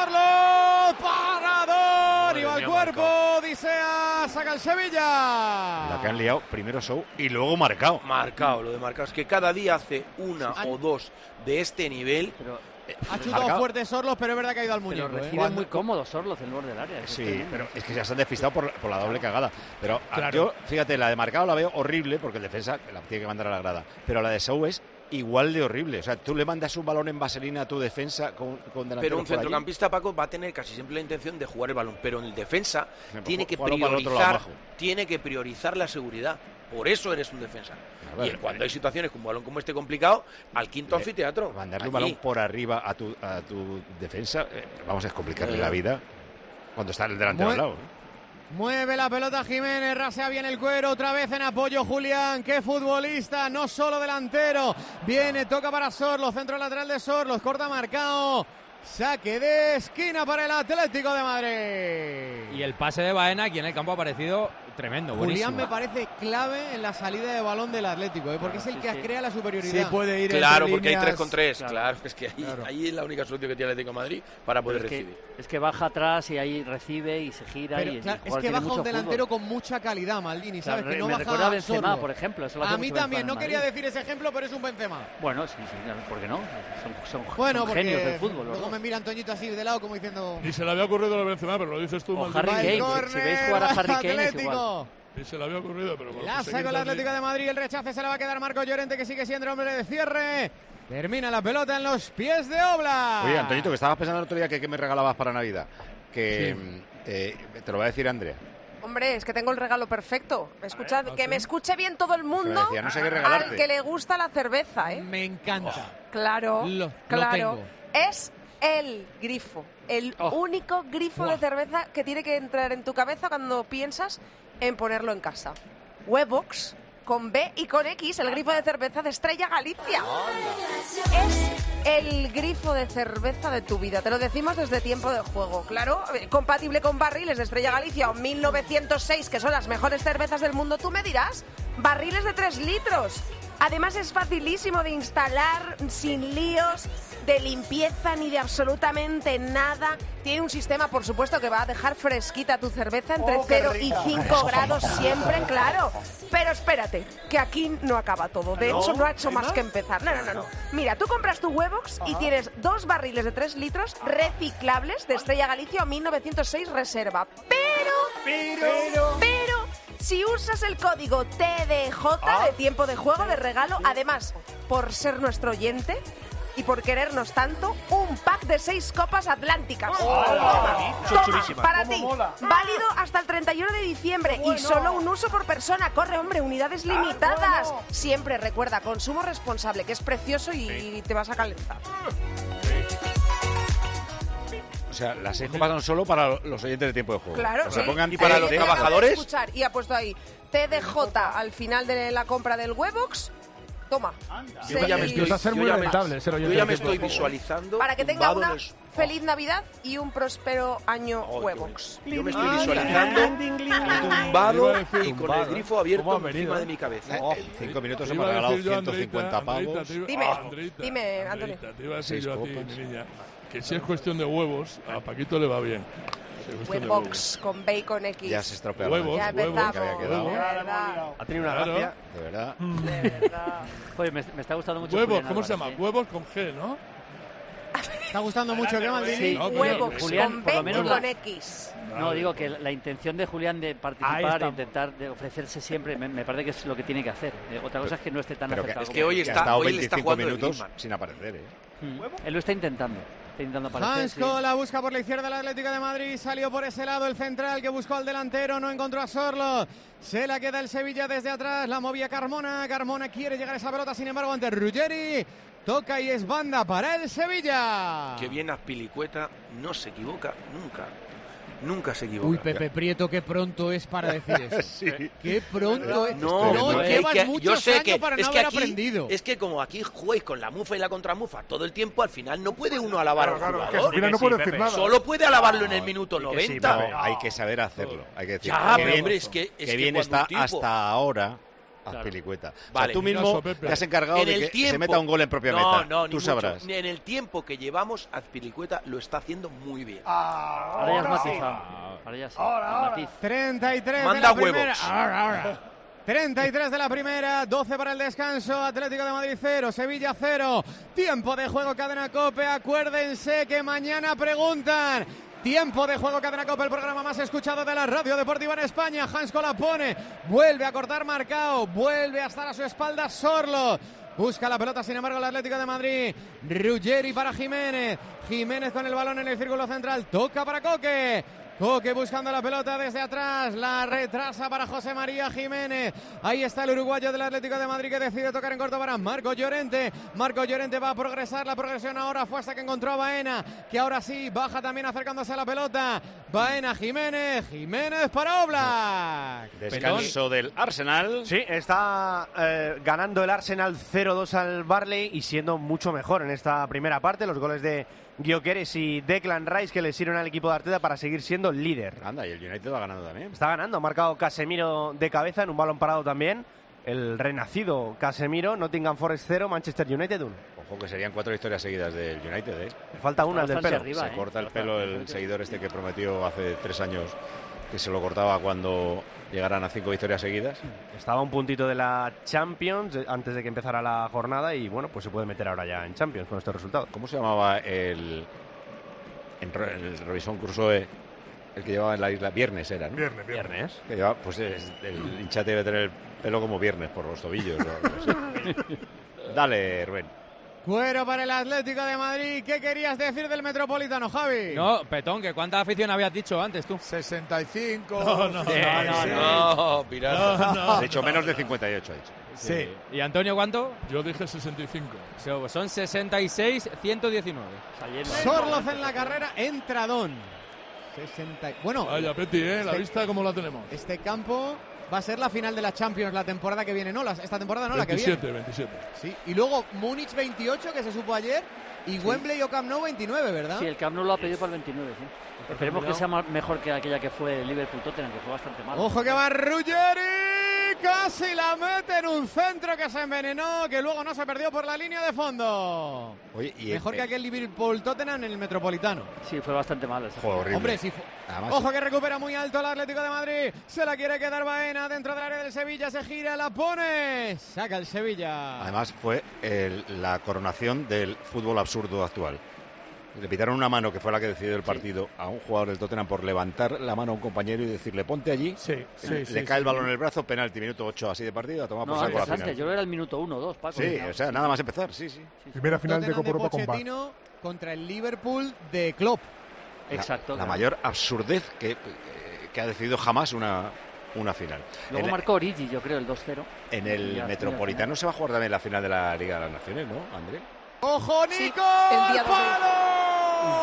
parador, y va el cuerpo, Odisea, saca el Sevilla. La que han liado, primero Sou y luego Marcao. Lo de Marcao es que cada día hace una o dos de este nivel. Ha chutado fuerte Sorloth, pero es verdad que ha ido al muñeco. Pero recibe muy cómodo Sorloth en el borde del área. Sí, pero es que ya se han despistado por la doble cagada. Pero claro. Yo, fíjate, la de Marcao la veo horrible porque el defensa la tiene que mandar a la grada. Pero la de Sou es igual de horrible. O sea, tú le mandas un balón en vaselina a tu defensa con delantero. Pero un centrocampista, Paco, va a tener casi siempre la intención de jugar el balón. Pero en el defensa tiene que priorizar la seguridad. Por eso eres un defensa. Y cuando hay situaciones con un balón como este complicado, al quinto anfiteatro. Mandarle un balón por arriba a tu defensa, vamos a complicarle la vida cuando está el delantero al lado. Mueve la pelota Jiménez, rasea bien el cuero, otra vez en apoyo Julián, qué futbolista, no solo delantero. Viene, toca para Sorloth, centro lateral de Sorloth, corta Marcao. Saque de esquina para el Atlético de Madrid. Y el pase de Baena aquí en el campo ha parecido tremendo, buenísimo. Julián me parece clave en la salida de balón del Atlético, porque es el que crea la superioridad. Sí, puede ir claro, porque líneas... hay 3 contra 3. Claro, es que ahí es la única solución que tiene el Atlético de Madrid para poder recibir. Es que baja atrás y ahí recibe y se gira. Pero, y es que baja un delantero con mucha calidad, Maldini, ¿sabes? Que no me baja recuerda a Benzema, por ejemplo. Eso a mí también, no quería decir ese ejemplo, pero es un Benzema. Bueno, sí, ¿por qué no? Son genios del fútbol. Luego me mira Antoñito así de lado como diciendo... Y se le había ocurrido a Benzema, pero lo dices tú, Maldini. Harry Kane, si veis jugar a Harry Kane es igual. Y se le había ocurrido, pero... La saca el Atlético de Madrid, el rechace se le va a quedar Marco Llorente, que sigue siendo hombre de cierre. Termina la pelota en los pies de Oblak. Oye, Antonito, que estabas pensando el otro día que me regalabas para Navidad. Que te lo va a decir Andrea. Hombre, es que tengo el regalo perfecto. Escuchad, que me escuche bien todo el mundo. Decía, no sé qué regalarte. Al que le gusta la cerveza, ¿eh? Me encanta. Claro, claro. Tengo. Es el grifo. El único grifo de cerveza que tiene que entrar en tu cabeza cuando piensas en ponerlo en casa. Webox, con B y con X, el grifo de cerveza de Estrella Galicia. Es el grifo de cerveza de tu vida. Te lo decimos desde Tiempo de Juego. Claro, compatible con barriles de Estrella Galicia o 1906, que son las mejores cervezas del mundo. Tú me dirás, barriles de 3 litros. Además es facilísimo de instalar, sin líos de limpieza ni de absolutamente nada. Tiene un sistema, por supuesto, que va a dejar fresquita tu cerveza entre 0 y 5 grados siempre, claro. Pero espérate, que aquí no acaba todo. De hecho, no ha hecho más que empezar. No. Mira, tú compras tu Webox y tienes 2 barriles de 3 litros reciclables de Estrella Galicia o 1906 Reserva. Pero... si usas el código TDJ de Tiempo de Juego de regalo, además, por ser nuestro oyente y por querernos tanto, un pack de 6 copas atlánticas. Toma, para ti. Válido hasta el 31 de diciembre y solo un uso por persona. Corre, hombre, unidades limitadas. Siempre recuerda, consumo responsable, que es precioso y te vas a calentar. O sea, las 6 copas son solo para los oyentes de Tiempo de Juego. Claro, o sea, pongan ¿y para los trabajadores? Escuchar, y ha puesto ahí TDJ al final de la compra del Webox Toma. Yo ya me estoy, Empieza a ser muy rentable ser yo oyente ya del me tiempo de estoy juego. visualizando. Para que tenga tumbado una en el- feliz Navidad y un próspero año Huevox. Yo me estoy visualizando tumbado y con el grifo abierto encima de mi cabeza. En 5 minutos Te hemos iba a regalado decir yo, 150 Andreita, pavos. Dime, Antonio. Te iba a decir Seis yo a ti, copas. mi niña, que si es cuestión de huevos, a Paquito le va bien. Si es cuestión de Huevox con Bacon X. Ya se estropea Huevos, Ya huevos, empezamos. que había quedado. De verdad. Ha tenido una Claro. gracia. De verdad. De verdad. Oye, me está gustando mucho. Huevos, Julián ¿cómo se Álvarez, llama? Huevos con G, ¿no? ¿Está gustando mucho el Maldini? Sí, No, Huevox Julián, con por lo B y menos con la- X. No, digo que la intención de Julián de Ahí participar está. e intentar de ofrecerse siempre, me parece que es lo que tiene que hacer. Otra cosa es que no esté tan Pero acercado. es que hoy que está- ha estado hoy le está 25 jugando de minutos Griezmann. sin aparecer, ¿eh? Él lo está intentando. Está intentando aparecer. Hansco la busca por la izquierda el Atlético de Madrid, salió por ese lado el central que buscó al delantero, no encontró a Sorlo, se la queda el Sevilla desde atrás, la movía Carmona quiere llegar a esa pelota, sin embargo ante Ruggeri, toca y es banda para el Sevilla. Que bien Azpilicueta, no se equivoca nunca. Nunca se equivoca. Uy, Pepe Prieto, qué pronto es para decir eso. Sí. Qué pronto es. No, llevas yo muchos sé años que para es no que haber aquí, aprendido. es que como aquí jugáis con la mufa y la contramufa todo el tiempo, al final no puede uno alabar a un Claro, que jugador. al final no puede decir nada. Solo puede alabarlo en el minuto Y que sí, 90. pero hay que saber hacerlo. Hay que decir Ya, que pero hombre, es que bien cuando está un tipo- hasta ahora Azpilicueta. O sea, Vale. tú mismo Caso, Pepe. te has encargado En de el que tiempo, se meta un gol en propia meta. No, ni tú mucho. sabrás. En el tiempo que llevamos, Azpilicueta lo está haciendo muy bien. Ahora ya es matizado. Ahora ya sí. el matiz. 33 de Manda la primera. huevos. Ahora. 33 de la primera, 12 para el descanso, Atlético de Madrid 0, Sevilla 0. Tiempo de juego, Cadena COPE. Acuérdense que mañana preguntan. Tiempo de juego, Cadena COPE, el programa más escuchado de la radio deportiva en España. Hansco la pone, vuelve a cortar Marcao, vuelve a estar a su espalda Sorlo. Busca la pelota, sin embargo, el Atlético de Madrid. Ruggeri para Jiménez. Jiménez con el balón en el círculo central. Toca para Coque. Coque buscando la pelota desde atrás, la retrasa para José María Jiménez. Ahí está el uruguayo del Atlético de Madrid que decide tocar en corto para Marco Llorente. Marco Llorente va a progresar, la progresión ahora fue hasta que encontró a Baena, que ahora sí baja también acercándose a la pelota. Baena, Jiménez para Oblak. Descanso del Arsenal. Sí, está ganando el Arsenal 0-2 al Barley y siendo mucho mejor en esta primera parte. Los goles de Gyökeres y Declan Rice que le sirven al equipo de Arteta para seguir siendo líder. Anda, y el United va ganando también. Está ganando, ha marcado Casemiro de cabeza en un balón parado también. El renacido Casemiro, Nottingham Forest 0, Manchester United 1. Ojo que serían 4 victorias seguidas del United, ¿eh? Le falta una al del pelo. Se corta el pelo el seguidor este que prometió hace 3 años que se lo cortaba cuando llegaran a 5 victorias seguidas. Estaba a un puntito de la Champions antes de que empezara la jornada y bueno, pues se puede meter ahora ya en Champions con este resultado. ¿Cómo se llamaba el Robinson Crusoe, el que llevaba en la isla? Viernes era, ¿no? Viernes. Que llevaba, pues el hinchate debe tener el pelo como Viernes por los tobillos. No sé. Dale, Rubén. Cuero para el Atlético de Madrid. ¿Qué querías decir del Metropolitano, Javi? No, Petón, que ¿cuánta afición habías dicho antes tú? 65. No, pirata. No. De hecho, menos de 58 ha dicho. Sí. ¿Y Antonio cuánto? Yo dije 65. Son 66, 119. Sorloz en la carrera, entradón. 60. Bueno, Vaya, Peti, la vista cómo la tenemos. este campo va a ser la final de la Champions la temporada que viene, no, esta temporada no, la que 27, viene. 27. Sí, y luego Múnich 28, que se supo ayer, y Wembley o Camp Nou 29, ¿verdad? Sí, el Camp Nou lo ha pedido para el 29, sí. Esperemos que sea mejor que aquella que fue Liverpool-Tottenham, que fue bastante mal. Ojo que va Ruggeri, casi la mete en un centro que se envenenó, que luego no se perdió por la línea de fondo. Oye, y Mejor que aquel Liverpool-Tottenham en el Metropolitano. Sí, fue bastante mal. Fue horrible. Hombre, sí Además, ojo que recupera muy alto el Atlético de Madrid. Se la quiere quedar Baena dentro del área del Sevilla. Se gira, la pone. Saca el Sevilla. Además fue la coronación del fútbol absurdo actual. Le pitaron una mano que fue la que decidió el partido a un jugador del Tottenham por levantar la mano a un compañero y decirle ponte allí. Le cae el balón en el brazo, penalti, minuto 8 así de partido, a tomar por saco la final. Yo creo que era el minuto 1 o 2, Paco. Sí, o sea, nada más empezar, sí. Primera final de Tottenham Copa Europa con VAR. Pochettino contra el Liverpool de Klopp. Exacto. La mayor absurdez que ha decidido jamás una final. Luego marcó Origi, yo creo, el 2-0. En el Ya, Metropolitano se va a jugar también la final de la Liga de las Naciones, ¿no, André? ¡Ojo, Nico! el día ¡Palo!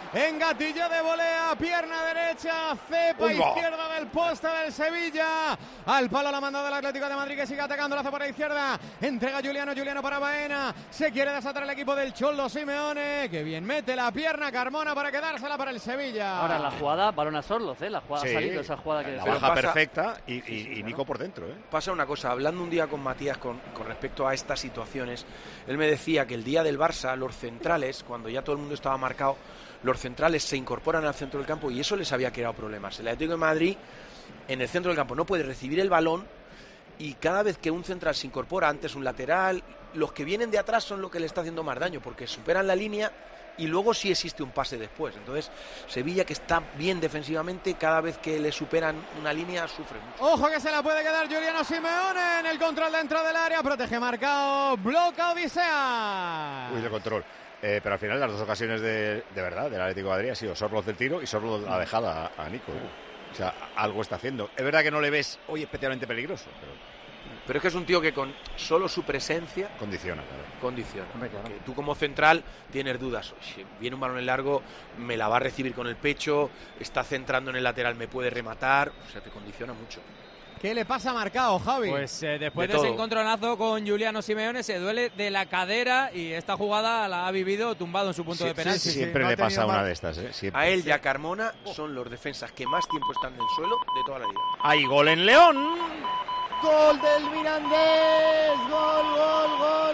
engatillo de volea, pierna derecha, cepa izquierda del poste del Sevilla. Al palo la manda del Atlético de Madrid, que sigue atacando, la hace por la izquierda. Entrega Juliano para Baena. Se quiere desatar el equipo del Cholo Simeone. Que bien mete la pierna Carmona para quedársela para el Sevilla. Ahora la jugada, balón a Sorloz, la jugada ha salido, esa jugada que... La baja perfecta y Nico por dentro. Pasa una cosa, hablando un día con Matías con respecto a estas situaciones, él me decía que el día del Barça, los centrales, cuando ya todo el mundo estaba marcado, los centrales se incorporan al centro del campo y eso les había creado problemas. El Atlético de Madrid, en el centro del campo, no puede recibir el balón y cada vez que un central se incorpora, antes un lateral, los que vienen de atrás son lo que le está haciendo más daño, porque superan la línea y luego sí existe un pase después. Entonces, Sevilla, que está bien defensivamente, cada vez que le superan una línea, sufre mucho. Ojo que se la puede quedar Juliano Simeone en el control dentro del área, protege marcado, bloca Odisea. Uy, de control. Pero al final las dos ocasiones de verdad del Atlético de Madrid ha sido Sorloz del tiro y Sorloz la dejada a Nico. O sea, algo está haciendo. Es verdad que no le ves hoy especialmente peligroso, pero es que es un tío que con solo su presencia condiciona. Hombre, claro. Tú como central tienes dudas. Si viene un balón en largo, me la va a recibir con el pecho, está centrando en el lateral, me puede rematar, o sea, te condiciona mucho. ¿Qué le pasa a Marcao, Javi? Pues después de ese encontronazo con Juliano Simeone se duele de la cadera y esta jugada la ha vivido tumbado en su punto de penalti. Siempre le pasa una de estas. Siempre. A él y a Carmona son los defensas que más tiempo están en el suelo de toda la liga. ¡Hay gol en León! Gol del Mirandés, gol.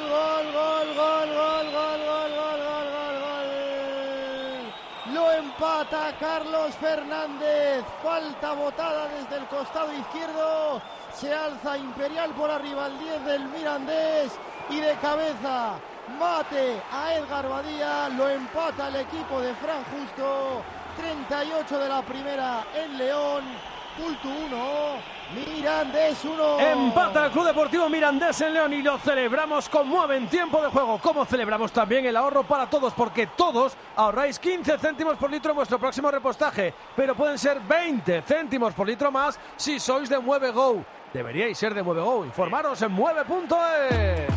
Lo empata Carlos Fernández, falta botada desde el costado izquierdo, se alza Imperial por arriba al 10 del Mirandés y de cabeza mate a Edgar Badía, lo empata el equipo de Fran Justo, 38 de la primera en León, Culto 1. Mirandés 1. Empata el Club Deportivo Mirandés en León y lo celebramos como en tiempo de juego. Como celebramos también el ahorro para todos, porque todos ahorráis 15 céntimos por litro en vuestro próximo repostaje, pero pueden ser 20 céntimos por litro más si sois de Mueve Go. Deberíais ser de Mueve Go. Informaros en mueve.es.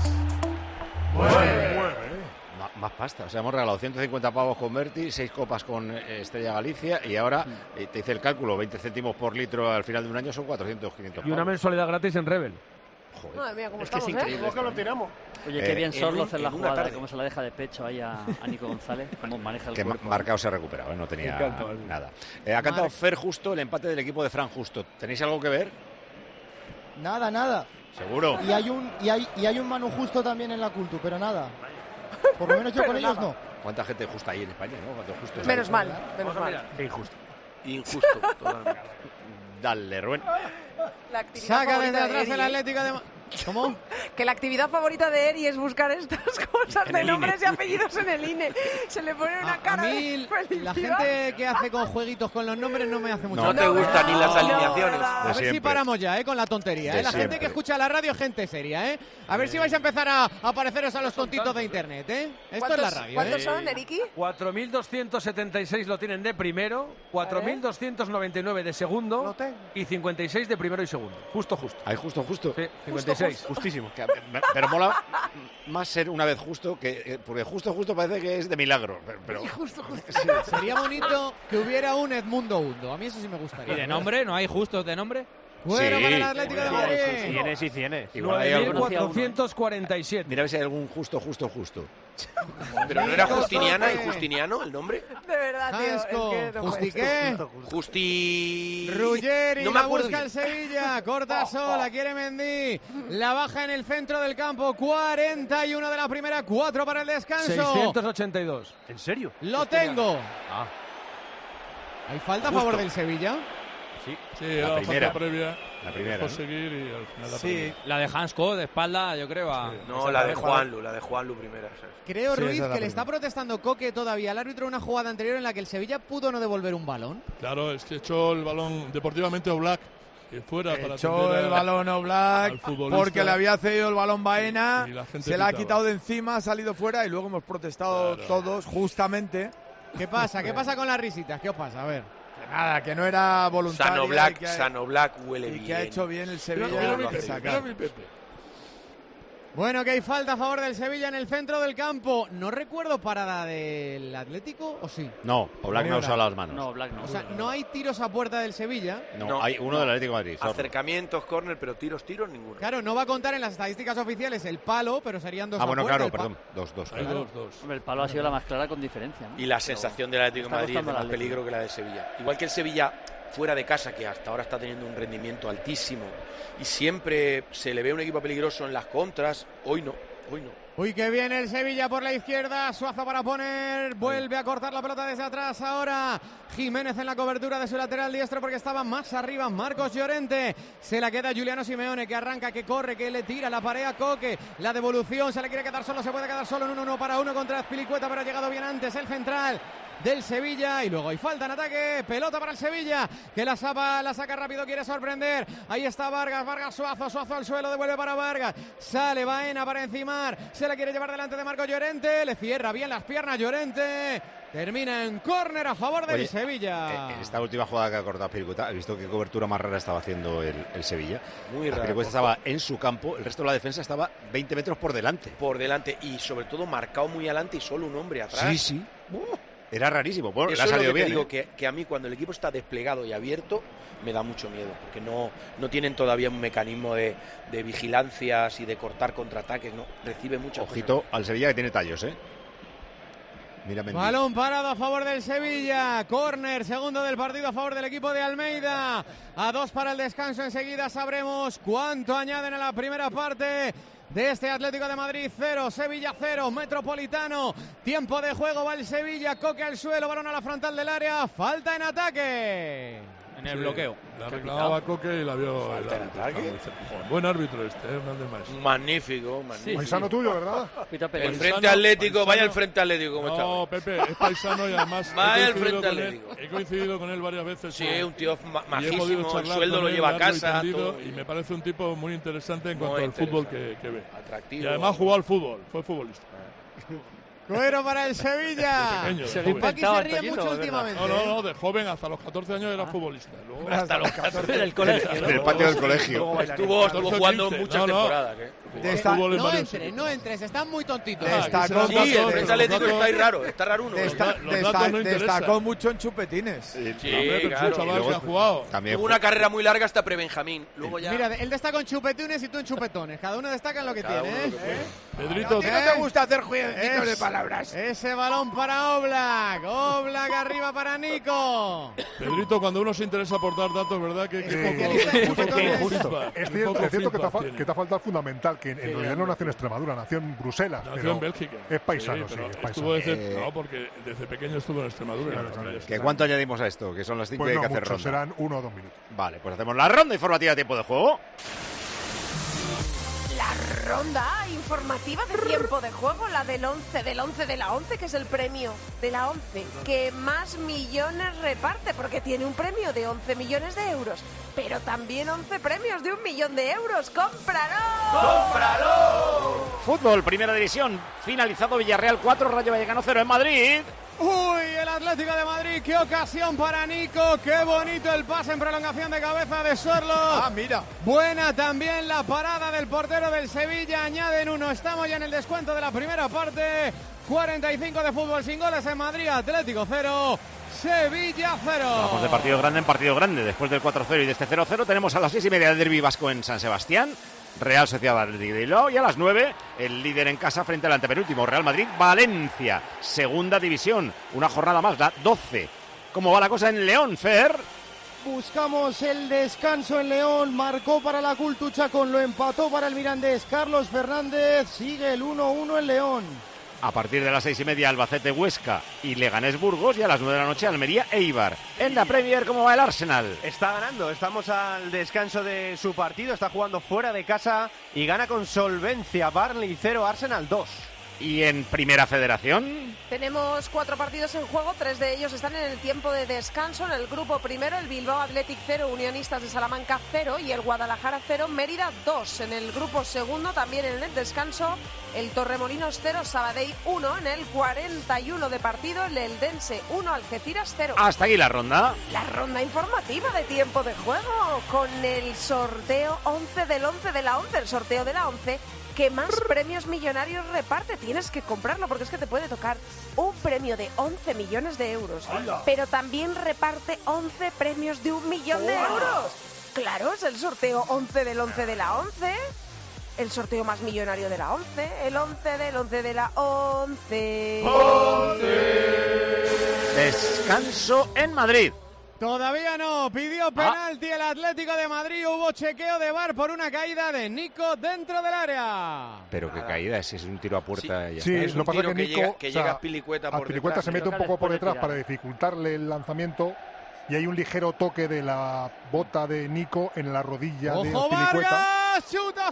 Más pasta, o sea, hemos regalado 150 pavos con Berti, 6 copas con Estrella Galicia y ahora te hice el cálculo, 20 céntimos por litro al final de un año son 400, 500 pavos. Y una mensualidad gratis en Rebel. Joder. Madre mía, cómo es que estamos, es increíble. ¿Cómo que lo tiramos? Oye, qué bien Sorloz en la jugada, tarde. cómo se la deja de pecho ahí a Nico González, cómo maneja el Que cuerpo. Marcao se ha recuperado, no tenía nada. Ha cantado Fer Justo el empate del equipo de Fran Justo. ¿Tenéis algo que ver? Nada. ¿Seguro? Y hay un Manu Justo también en la Cultu, pero nada. Por lo menos yo con ellos no. ¿Cuánta gente justa hay en España, no? ¿Cuántos justos hay? Menos mal. Injusto, totalmente. Dale, Rubén. Saca desde atrás el Atlético de Madrid. ¿Cómo? Que la actividad favorita de Eri es buscar estas cosas de nombres y apellidos en el INE. Se le pone una cara a mí, de felicidad. la gente que hace con jueguitos con los nombres no me hace mucho. No te gustan ni las alineaciones. A ver si paramos ya, con la tontería. La gente que escucha la radio es gente seria, A ver si vais a empezar a apareceros a los tontitos de internet, Esto es la radio, ¿Cuántos son, Eriki? 4.276 lo tienen de primero, 4.299 de segundo y 56 de primero y segundo. Justo. ¿Hay justo? Sí, 56. Justísimo. Pero mola más ser una vez justo, porque justo parece que es de milagro. Pero Justo. Sí, sería bonito que hubiera un Edmundo Hundo. A mí eso sí me gustaría. ¿Y de nombre? ¿No hay justos de nombre? Bueno, para el Atlético de Madrid. Cienes y cienes. Igual hay algún... 9.447. Mira a ver si hay algún justo. ¿Pero no era Justiniana y Justiniano el nombre? De verdad, tío. Jasco, es que no Justiqué. Ruggeri, no la busca el Sevilla, corta sola, quiere Mendy, la baja en el centro del campo, 41 de la primera, 4 para el descanso. 682. ¿En serio? Lo tengo. ¿Hay falta a favor del Sevilla? Sí, la primera previa. La primera. Dejó seguir y al final la Sí, primera. la de Hansco de espalda, yo creo. No, la de Juanlu primera. Creo, Sí, Ruiz, esa es la que le primera. está protestando Coque todavía al árbitro una jugada anterior en la que el Sevilla pudo no devolver un balón. Claro, es que echó el balón deportivamente Oblak que fuera para Echó atender el balón Oblak al futbolista. porque le había cedido el balón Baena, Y la gente se la ha pitaba. quitado de encima, ha salido fuera y luego hemos protestado Claro. todos justamente. ¿Qué pasa? ¿Qué pasa con las risitas? ¿Qué os pasa? A ver. Que nada, que no era voluntario. Sano Black huele y bien. que ha hecho bien el Sevilla. Mira mi en Pepe, sacar. mira mi Pepe. Bueno, que hay falta a favor del Sevilla en el centro del campo. No recuerdo parada del Atlético, ¿o sí? No, Oblak no ha usado las manos. No, Oblak no. O sea, no hay tiros a puerta del Sevilla. No, hay uno del Atlético de Madrid. Acercamientos, córner, pero tiros ninguno. Claro, no va a contar en las estadísticas oficiales el palo, pero serían dos a bueno, puerta. claro, perdón. Dos. Hay dos. Hombre, el palo ha sido la más clara con diferencia, ¿no? Y la sensación del Atlético de Madrid es de más Atlético. peligro que la de Sevilla. Igual que el Sevilla fuera de casa, que hasta ahora está teniendo un rendimiento altísimo y siempre se le ve un equipo peligroso en las contras, hoy no. Uy, que viene el Sevilla por la izquierda, Suazo para poner, vuelve a cortar la pelota desde atrás ahora Jiménez en la cobertura de su lateral diestro porque estaba más arriba Marcos Llorente, se la queda Giuliano Simeone, que arranca, que corre, que le tira la pared a Coque, la devolución, se le quiere quedar solo, se puede quedar solo en un 1-1 contra Azpilicueta, pero ha llegado bien antes el central del Sevilla y luego hay falta en ataque, pelota para el Sevilla que la saca rápido, quiere sorprender, ahí está Vargas, Suazo al suelo, devuelve para Vargas, sale Baena para encimar, se la quiere llevar delante de Marcos Llorente, le cierra bien las piernas Llorente, termina en córner a favor del Sevilla. En esta última jugada que ha cortado Azpilicueta, ¿has visto qué cobertura más rara estaba haciendo el Sevilla? Muy rara. Azpilicueta estaba en su campo, el resto de la defensa estaba 20 metros por delante. Y sobre todo marcado muy adelante y solo un hombre atrás. Sí. Era rarísimo. Bueno, eso le ha salido es lo que bien. Te digo, que a mí cuando el equipo está desplegado y abierto me da mucho miedo, porque no tienen todavía un mecanismo de vigilancias y de cortar contraataques, no recibe mucho. Ojito al Sevilla que tiene tallos, Mira Mendy. Balón parado a favor del Sevilla, córner, segundo del partido a favor del equipo de Almeida, a 2 para el descanso, enseguida sabremos cuánto añaden a la primera parte de este Atlético de Madrid. 0, Sevilla 0, Metropolitano, tiempo de juego, va el Sevilla, Coque al suelo, balón a la frontal del área, falta en ataque. En el bloqueo. La reclamaba Coque y la vio. ¿Falta en ataque? Buen árbitro Hernández Maestro. Magnífico. Paisano tuyo, ¿verdad? El Frente Atlético, vaya el Frente Atlético. ¿Cómo no, está? Pepe, es paisano y además vaya el Frente Atlético. He coincidido con él varias veces. Sí, un tío he majísimo, podido el sueldo lo lleva a casa. Y me parece un tipo muy interesante en cuanto al fútbol que ve. Atractivo. Y además jugó al fútbol, fue futbolista. Cuero para el Sevilla. Aquí se ríe mucho últimamente. No, de joven hasta los 14 años era futbolista. Luego, hasta los 14 en el colegio. En el patio del colegio. Estuvo jugando muchas temporadas. No entres, están muy tontitos. Destacó, sí, el Frente Atlético está raro uno. Destacó mucho en chupetines. Sí, claro. Chaval que ha jugado. Tuvo una carrera muy larga hasta pre-Benjamín. Luego ya... Mira, él destaca en chupetines y tú en chupetones. Cada uno destaca en lo que tiene. Pedrito, ¿no te gusta hacer jueguitos de palabras? Ese balón para Oblak. Oblak arriba para Nico. Pedrito, cuando uno se interesa por dar datos, ¿verdad? Que es cierto que te ha faltado fundamental, que en realidad no nació en Extremadura, nació en Bruselas. Nació en Bélgica. Es paisano, sí. Es paisano. No, porque desde pequeño estuvo en Extremadura. ¿Qué cuánto añadimos a esto? Que son las 5 pues y hay no que hacer mucho, ronda. serán 1 o 2 minutos. Vale, pues hacemos la ronda informativa de tiempo de juego. La ronda informativa de tiempo de juego, la del 11 de la 11, que es el premio de la 11 que más millones reparte, porque tiene un premio de 11 millones de euros, pero también 11 premios de 1 millón de euros. ¡Cómpralo! ¡Cómpralo! Fútbol, primera división, finalizado Villarreal 4, Rayo Vallecano 0 en Madrid. Uy, el Atlético de Madrid, qué ocasión para Nico, qué bonito el pase en prolongación de cabeza de Sorlo. Mira. Buena también la parada del portero del Sevilla, añaden 1, estamos ya en el descuento de la primera parte. 45 de fútbol sin goles en Madrid, Atlético 0, Sevilla 0. Vamos de partido grande en partido grande, después del 4-0 y de este 0-0 tenemos a las 6:30 el derbi vasco en San Sebastián. Real Sociedad Atlético de Bilbao, y a las 9 el líder en casa frente al antepenúltimo Real Madrid-Valencia, segunda división, una jornada más, la 12. ¿Cómo va la cosa en León, Fer? Buscamos el descanso en León, marcó para la Cultuchacón, lo empató para el Mirandés Carlos Fernández, sigue el 1-1 en León. A partir de las 6:30 Albacete-Huesca y Leganés-Burgos, y a las 9 de la noche Almería-Eibar. En la Premier, ¿cómo va el Arsenal? Está ganando, estamos al descanso de su partido, está jugando fuera de casa y gana con solvencia. Burnley 0, Arsenal 2. ¿Y en Primera Federación? Tenemos 4 partidos en juego, 3 de ellos están en el tiempo de descanso. En el grupo primero, el Bilbao Athletic 0, Unionistas de Salamanca 0 y el Guadalajara 0, Mérida 2. En el grupo segundo, también en el descanso, el Torremolinos 0, Sabadell 1. En el 41 de partido, el Eldense 1, Algeciras 0. Hasta aquí la ronda. La ronda informativa de tiempo de juego con el sorteo 11 del 11 de la 11, el sorteo de la 11 que más premios millonarios reparte. Tienes que comprarlo porque es que te puede tocar un premio de 11 millones de euros. ¡Hala! Pero también reparte 11 premios de 1 millón de euros. Claro, es el sorteo 11 del 11 de la 11. El sorteo más millonario de la 11. El 11 del 11 de la 11. Descanso en Madrid. Todavía no, pidió penalti el Atlético de Madrid, hubo chequeo de VAR por una caída de Nico dentro del área. Pero qué caída, ese es un tiro a puerta. Ya Sí, está. lo que pasa es que Nico, llega Azpilicueta por Azpilicueta detrás. se mete un poco por detrás para dificultarle el lanzamiento y hay un ligero toque de la bota de Nico en la rodilla de ¡Ojo Azpilicueta. Vargas! ¡Chuta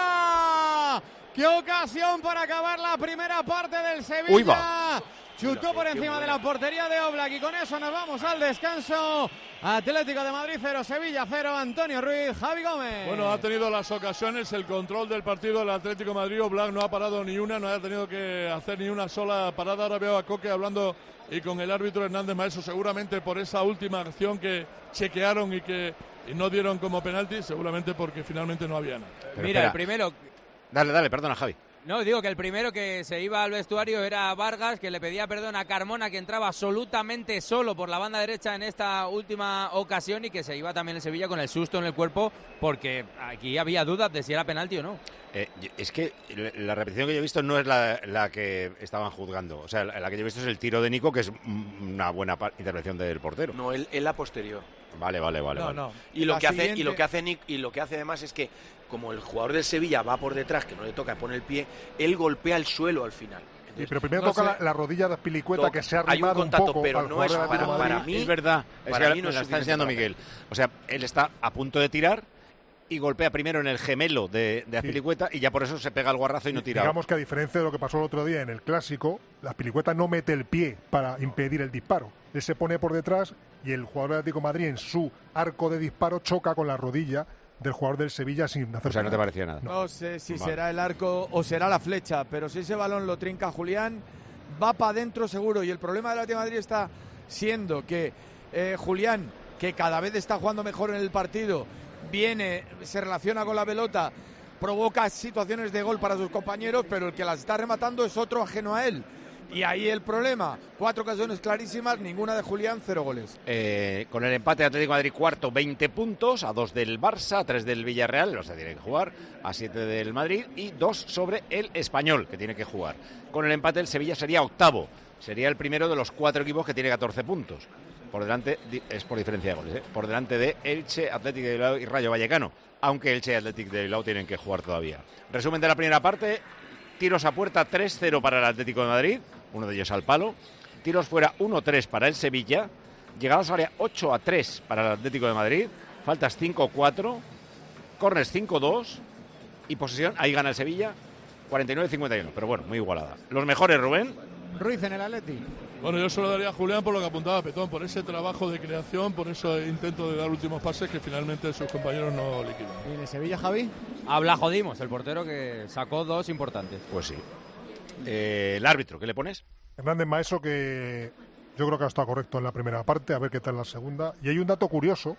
fuera! ¡Qué ocasión para acabar la primera parte del Sevilla! Uy, va. Chutó por encima de la portería de Oblak y con eso nos vamos al descanso. Atlético de Madrid 0, Sevilla 0, Antonio Ruiz, Javi Gómez. Bueno, ha tenido las ocasiones, el control del partido del Atlético de Madrid. Oblak no ha parado ni una, no ha tenido que hacer ni una sola parada. Ahora veo a Coque hablando y con el árbitro Hernández Maeso, seguramente por esa última acción que chequearon y que no dieron como penalti, seguramente porque finalmente no había nada. Pero Mira, espera. el primero... Dale, perdona, Javi. No, digo que el primero que se iba al vestuario era Vargas, que le pedía perdón a Carmona, que entraba absolutamente solo por la banda derecha en esta última ocasión y que se iba también el Sevilla con el susto en el cuerpo porque aquí había dudas de si era penalti o no. Es que la repetición que yo he visto no es la que estaban juzgando. O sea, la que yo he visto es el tiro de Nico, que es una buena intervención del portero. No, él la posterior. Vale. No. Y lo que hace Nick, y lo que hace además es que como el jugador del Sevilla va por detrás, que no le toca, pone el pie, él golpea el suelo al final. Sí, pero primero toca la rodilla de Azpilicueta, que se ha hay un arrimado contacto, poco pero al no es jugador del Atlético de para Madrid. mí. Es verdad, para que mí no me es la está enseñando suficiente Miguel. O sea, él está a punto de tirar y golpea primero en el gemelo de Azpilicueta y ya por eso se pega el guarrazo y no tira. Digamos que a diferencia de lo que pasó el otro día en el Clásico, la Azpilicueta no mete el pie para impedir el disparo. Él se pone por detrás y el jugador del Atlético de Madrid en su arco de disparo choca con la rodilla del jugador del Sevilla sin hacer. O sea, no te nada. parecía nada. No sé si Vale. será el arco o será la flecha, pero si ese balón lo trinca Julián, va para adentro seguro. Y el problema del Atlético de Madrid está siendo que Julián, que cada vez está jugando mejor en el partido, viene, se relaciona con la pelota, provoca situaciones de gol para sus compañeros, pero el que las está rematando es otro ajeno a él. Y ahí el problema, 4 ocasiones clarísimas, ninguna de Julián, 0 goles. Con el empate Atlético de Madrid cuarto, 20 puntos, a 2 del Barça, a 3 del Villarreal, o sea, tiene que jugar, a 7 del Madrid y 2 sobre el Español, que tiene que jugar. Con el empate el Sevilla sería octavo, sería el primero de los 4 equipos que tiene 14 puntos. Por delante, es por diferencia de goles, por delante de Elche, Atlético de Bilbao y Rayo Vallecano, aunque Elche y Atlético de Bilbao tienen que jugar todavía. Resumen de la primera parte: tiros a puerta 3-0 para el Atlético de Madrid, uno de ellos al palo. Tiros fuera 1-3 para el Sevilla. Llegados a área 8-3 para el Atlético de Madrid. Faltas 5-4. Corners 5-2. Y posesión, ahí gana el Sevilla, 49-51. Pero bueno, muy igualada. Los mejores, Rubén. Ruiz en el Atleti. Bueno, yo se lo daría a Julián por lo que apuntaba Petón, por ese trabajo de creación, por ese intento de dar últimos pases que finalmente sus compañeros no liquidan. ¿Y de Sevilla, Javi? Habla Jodimos, el portero que sacó 2 importantes. Pues sí. El árbitro, ¿qué le pones? Hernández Maeso, que yo creo que ha estado correcto en la primera parte, a ver qué tal la segunda. Y hay un dato curioso,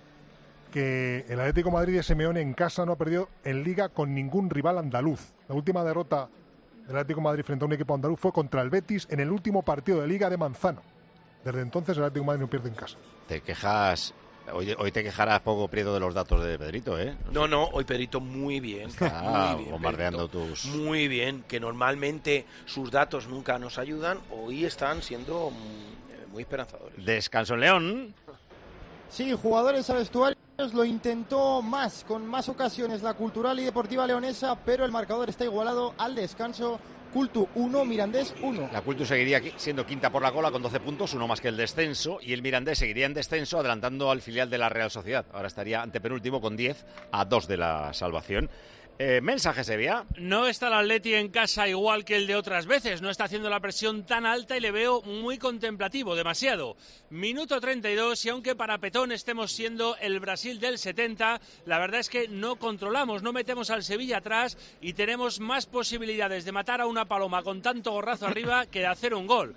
que el Atlético de Madrid de Simeone en casa no ha perdido en Liga con ningún rival andaluz. La última derrota del Atlético de Madrid frente a un equipo andaluz fue contra el Betis en el último partido de Liga de Manzano. Desde entonces el Atlético de Madrid no pierde en casa. Te quejas... Hoy te quejarás poco, Prieto, de los datos de Pedrito, ¿eh? No, hoy Pedrito muy bien. Está muy bien, bombardeando Pedrito, tus... Muy bien, que normalmente sus datos nunca nos ayudan, hoy están siendo muy esperanzadores. Descanso en León. Sí, jugadores a vestuarios, lo intentó más, con más ocasiones la Cultural y Deportiva Leonesa, pero el marcador está igualado al descanso. Cultu 1, Mirandés 1. La Cultu seguiría siendo quinta por la cola con 12 puntos, uno más que el descenso, y el Mirandés seguiría en descenso, adelantando al filial de la Real Sociedad. Ahora estaría antepenúltimo con 10 a 2 de la salvación. Mensaje, Sevilla. No está el Atleti en casa igual que el de otras veces, no está haciendo la presión tan alta y le veo muy contemplativo, demasiado. Minuto 32 y aunque para Petón estemos siendo el Brasil del 70, la verdad es que no controlamos, no metemos al Sevilla atrás y tenemos más posibilidades de matar a una paloma con tanto gorrazo arriba que de hacer un gol.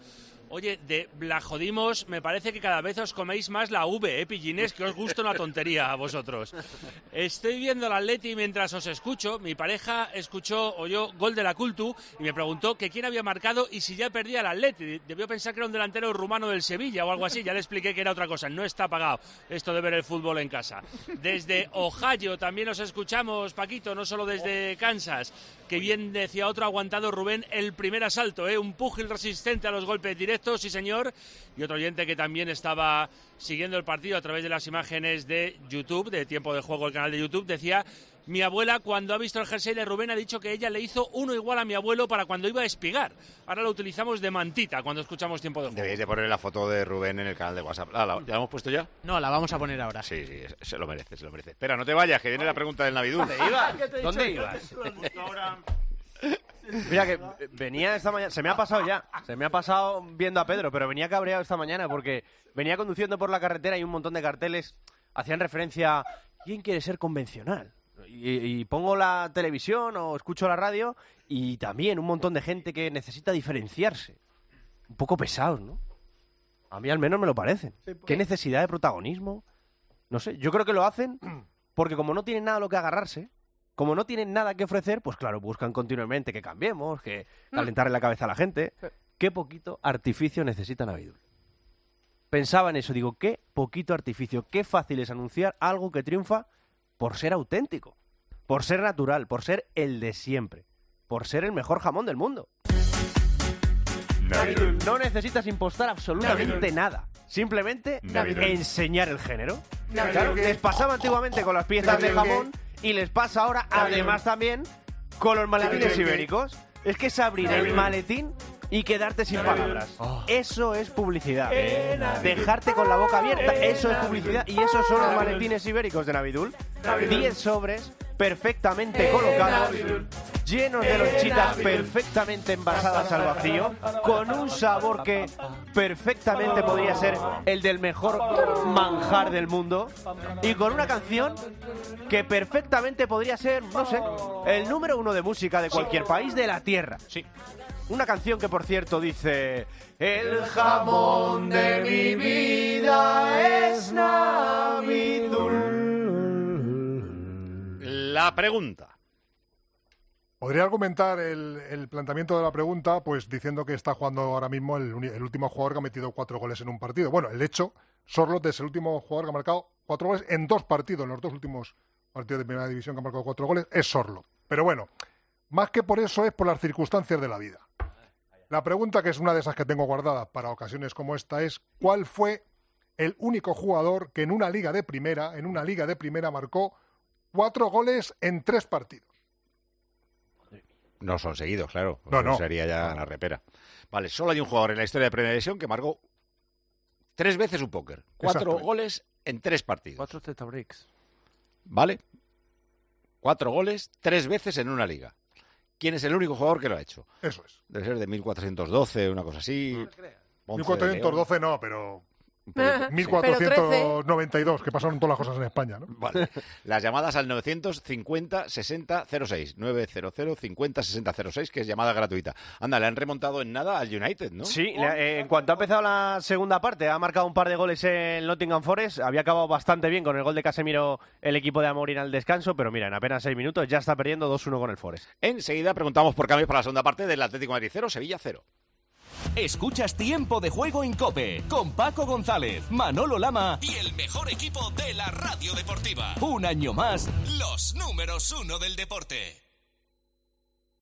Oye, de Blajodimos, me parece que cada vez os coméis más la V, Pillines, que os gusta una tontería a vosotros. Estoy viendo el Atleti mientras os escucho. Mi pareja oyó gol de la Cultu y me preguntó que quién había marcado y si ya perdía el Atleti. Debió pensar que era un delantero rumano del Sevilla o algo así. Ya le expliqué que era otra cosa. No está pagado esto de ver el fútbol en casa. Desde Ohio también os escuchamos, Paquito, no solo desde Kansas. Que bien decía otro, ha aguantado Rubén el primer asalto, un púgil resistente a los golpes directos, sí señor. Y otro oyente que también estaba siguiendo el partido a través de las imágenes de YouTube, de Tiempo de Juego, el canal de YouTube, decía: mi abuela, cuando ha visto el jersey de Rubén, ha dicho que ella le hizo uno igual a mi abuelo para cuando iba a espigar. Ahora lo utilizamos de mantita cuando escuchamos Tiempo de Juego. Debéis de poner la foto de Rubén en el canal de WhatsApp. ¿Ya la hemos puesto ya? No, la vamos a poner ahora. Sí, se lo merece, se lo merece. Espera, no te vayas, que viene la pregunta del Navidul. ¿Dónde ibas? Mira que venía esta mañana, se me ha pasado viendo a Pedro, pero venía cabreado esta mañana porque venía conduciendo por la carretera y un montón de carteles hacían referencia a ¿quién quiere ser convencional? Y pongo la televisión o escucho la radio y también un montón de gente que necesita diferenciarse. Un poco pesados, ¿no? A mí al menos me lo parecen. ¿Qué necesidad de protagonismo? No sé, yo creo que lo hacen porque como no tienen nada a lo que agarrarse, como no tienen nada que ofrecer, pues claro, buscan continuamente que cambiemos, que calentarle la cabeza a la gente. Qué poquito artificio necesita Navidul. Pensaba en eso, digo, qué poquito artificio, qué fácil es anunciar algo que triunfa por ser auténtico, por ser natural, por ser el de siempre, por ser el mejor jamón del mundo. Navidul. No necesitas impostar absolutamente nada, simplemente enseñar el género. Claro, les pasaba antiguamente con las piezas de jamón y les pasa ahora, además también, con los maletines ibéricos. Es que es abrir el maletín y quedarte sin palabras. Eso es publicidad. Dejarte con la boca abierta, eso es publicidad. Y esos son los maletines ibéricos de Navidul. 10 sobres perfectamente colocados, llenos de lonchitas perfectamente envasadas al vacío, con un sabor que perfectamente podría ser el del mejor manjar del mundo, y con una canción que perfectamente podría ser, no sé, el número 1 de música de cualquier país de la Tierra. Sí. Una canción que, por cierto, dice: el jamón de mi vida es Navidul. La pregunta. Podría argumentar el planteamiento de la pregunta pues diciendo que está jugando ahora mismo el último jugador que ha metido 4 goles en un partido. Bueno, el hecho, Sorloth es el último jugador que ha marcado 4 goles en 2 partidos, en los 2 últimos partidos de primera división que ha marcado 4 goles, es Sorloth. Pero bueno, más que por eso es por las circunstancias de la vida. La pregunta, que es una de esas que tengo guardadas para ocasiones como esta, es ¿cuál fue el único jugador que en una liga de primera marcó 4 goles en 3 partidos? No son seguidos, claro. No. Sería ya la repera. Vale, solo hay un jugador en la historia de Primera División que marcó 3 veces un póker. 4 goles en 3 partidos. 4 Zetabricks. ¿Vale? 4 goles 3 veces en una liga. ¿Quién es el único jugador que lo ha hecho? Eso es. Debe ser de 1412, una cosa así. 1412 no, pero 1492, que pasaron todas las cosas en España, ¿no? Vale. Las llamadas al 950 60 06, 900 50 60 06, que es llamada gratuita. Anda, le han remontado en nada al United, ¿no? Sí, en cuanto ha empezado la segunda parte, ha marcado un par de goles en Nottingham Forest, había acabado bastante bien con el gol de Casemiro el equipo de Amorim al descanso, pero mira, en apenas 6 minutos ya está perdiendo 2-1 con el Forest. Enseguida preguntamos por cambios para la segunda parte del Atlético de Madrid 0, Sevilla 0. Escuchas Tiempo de Juego en COPE con Paco González, Manolo Lama y el mejor equipo de la radio deportiva. Un año más, los números 1 del deporte.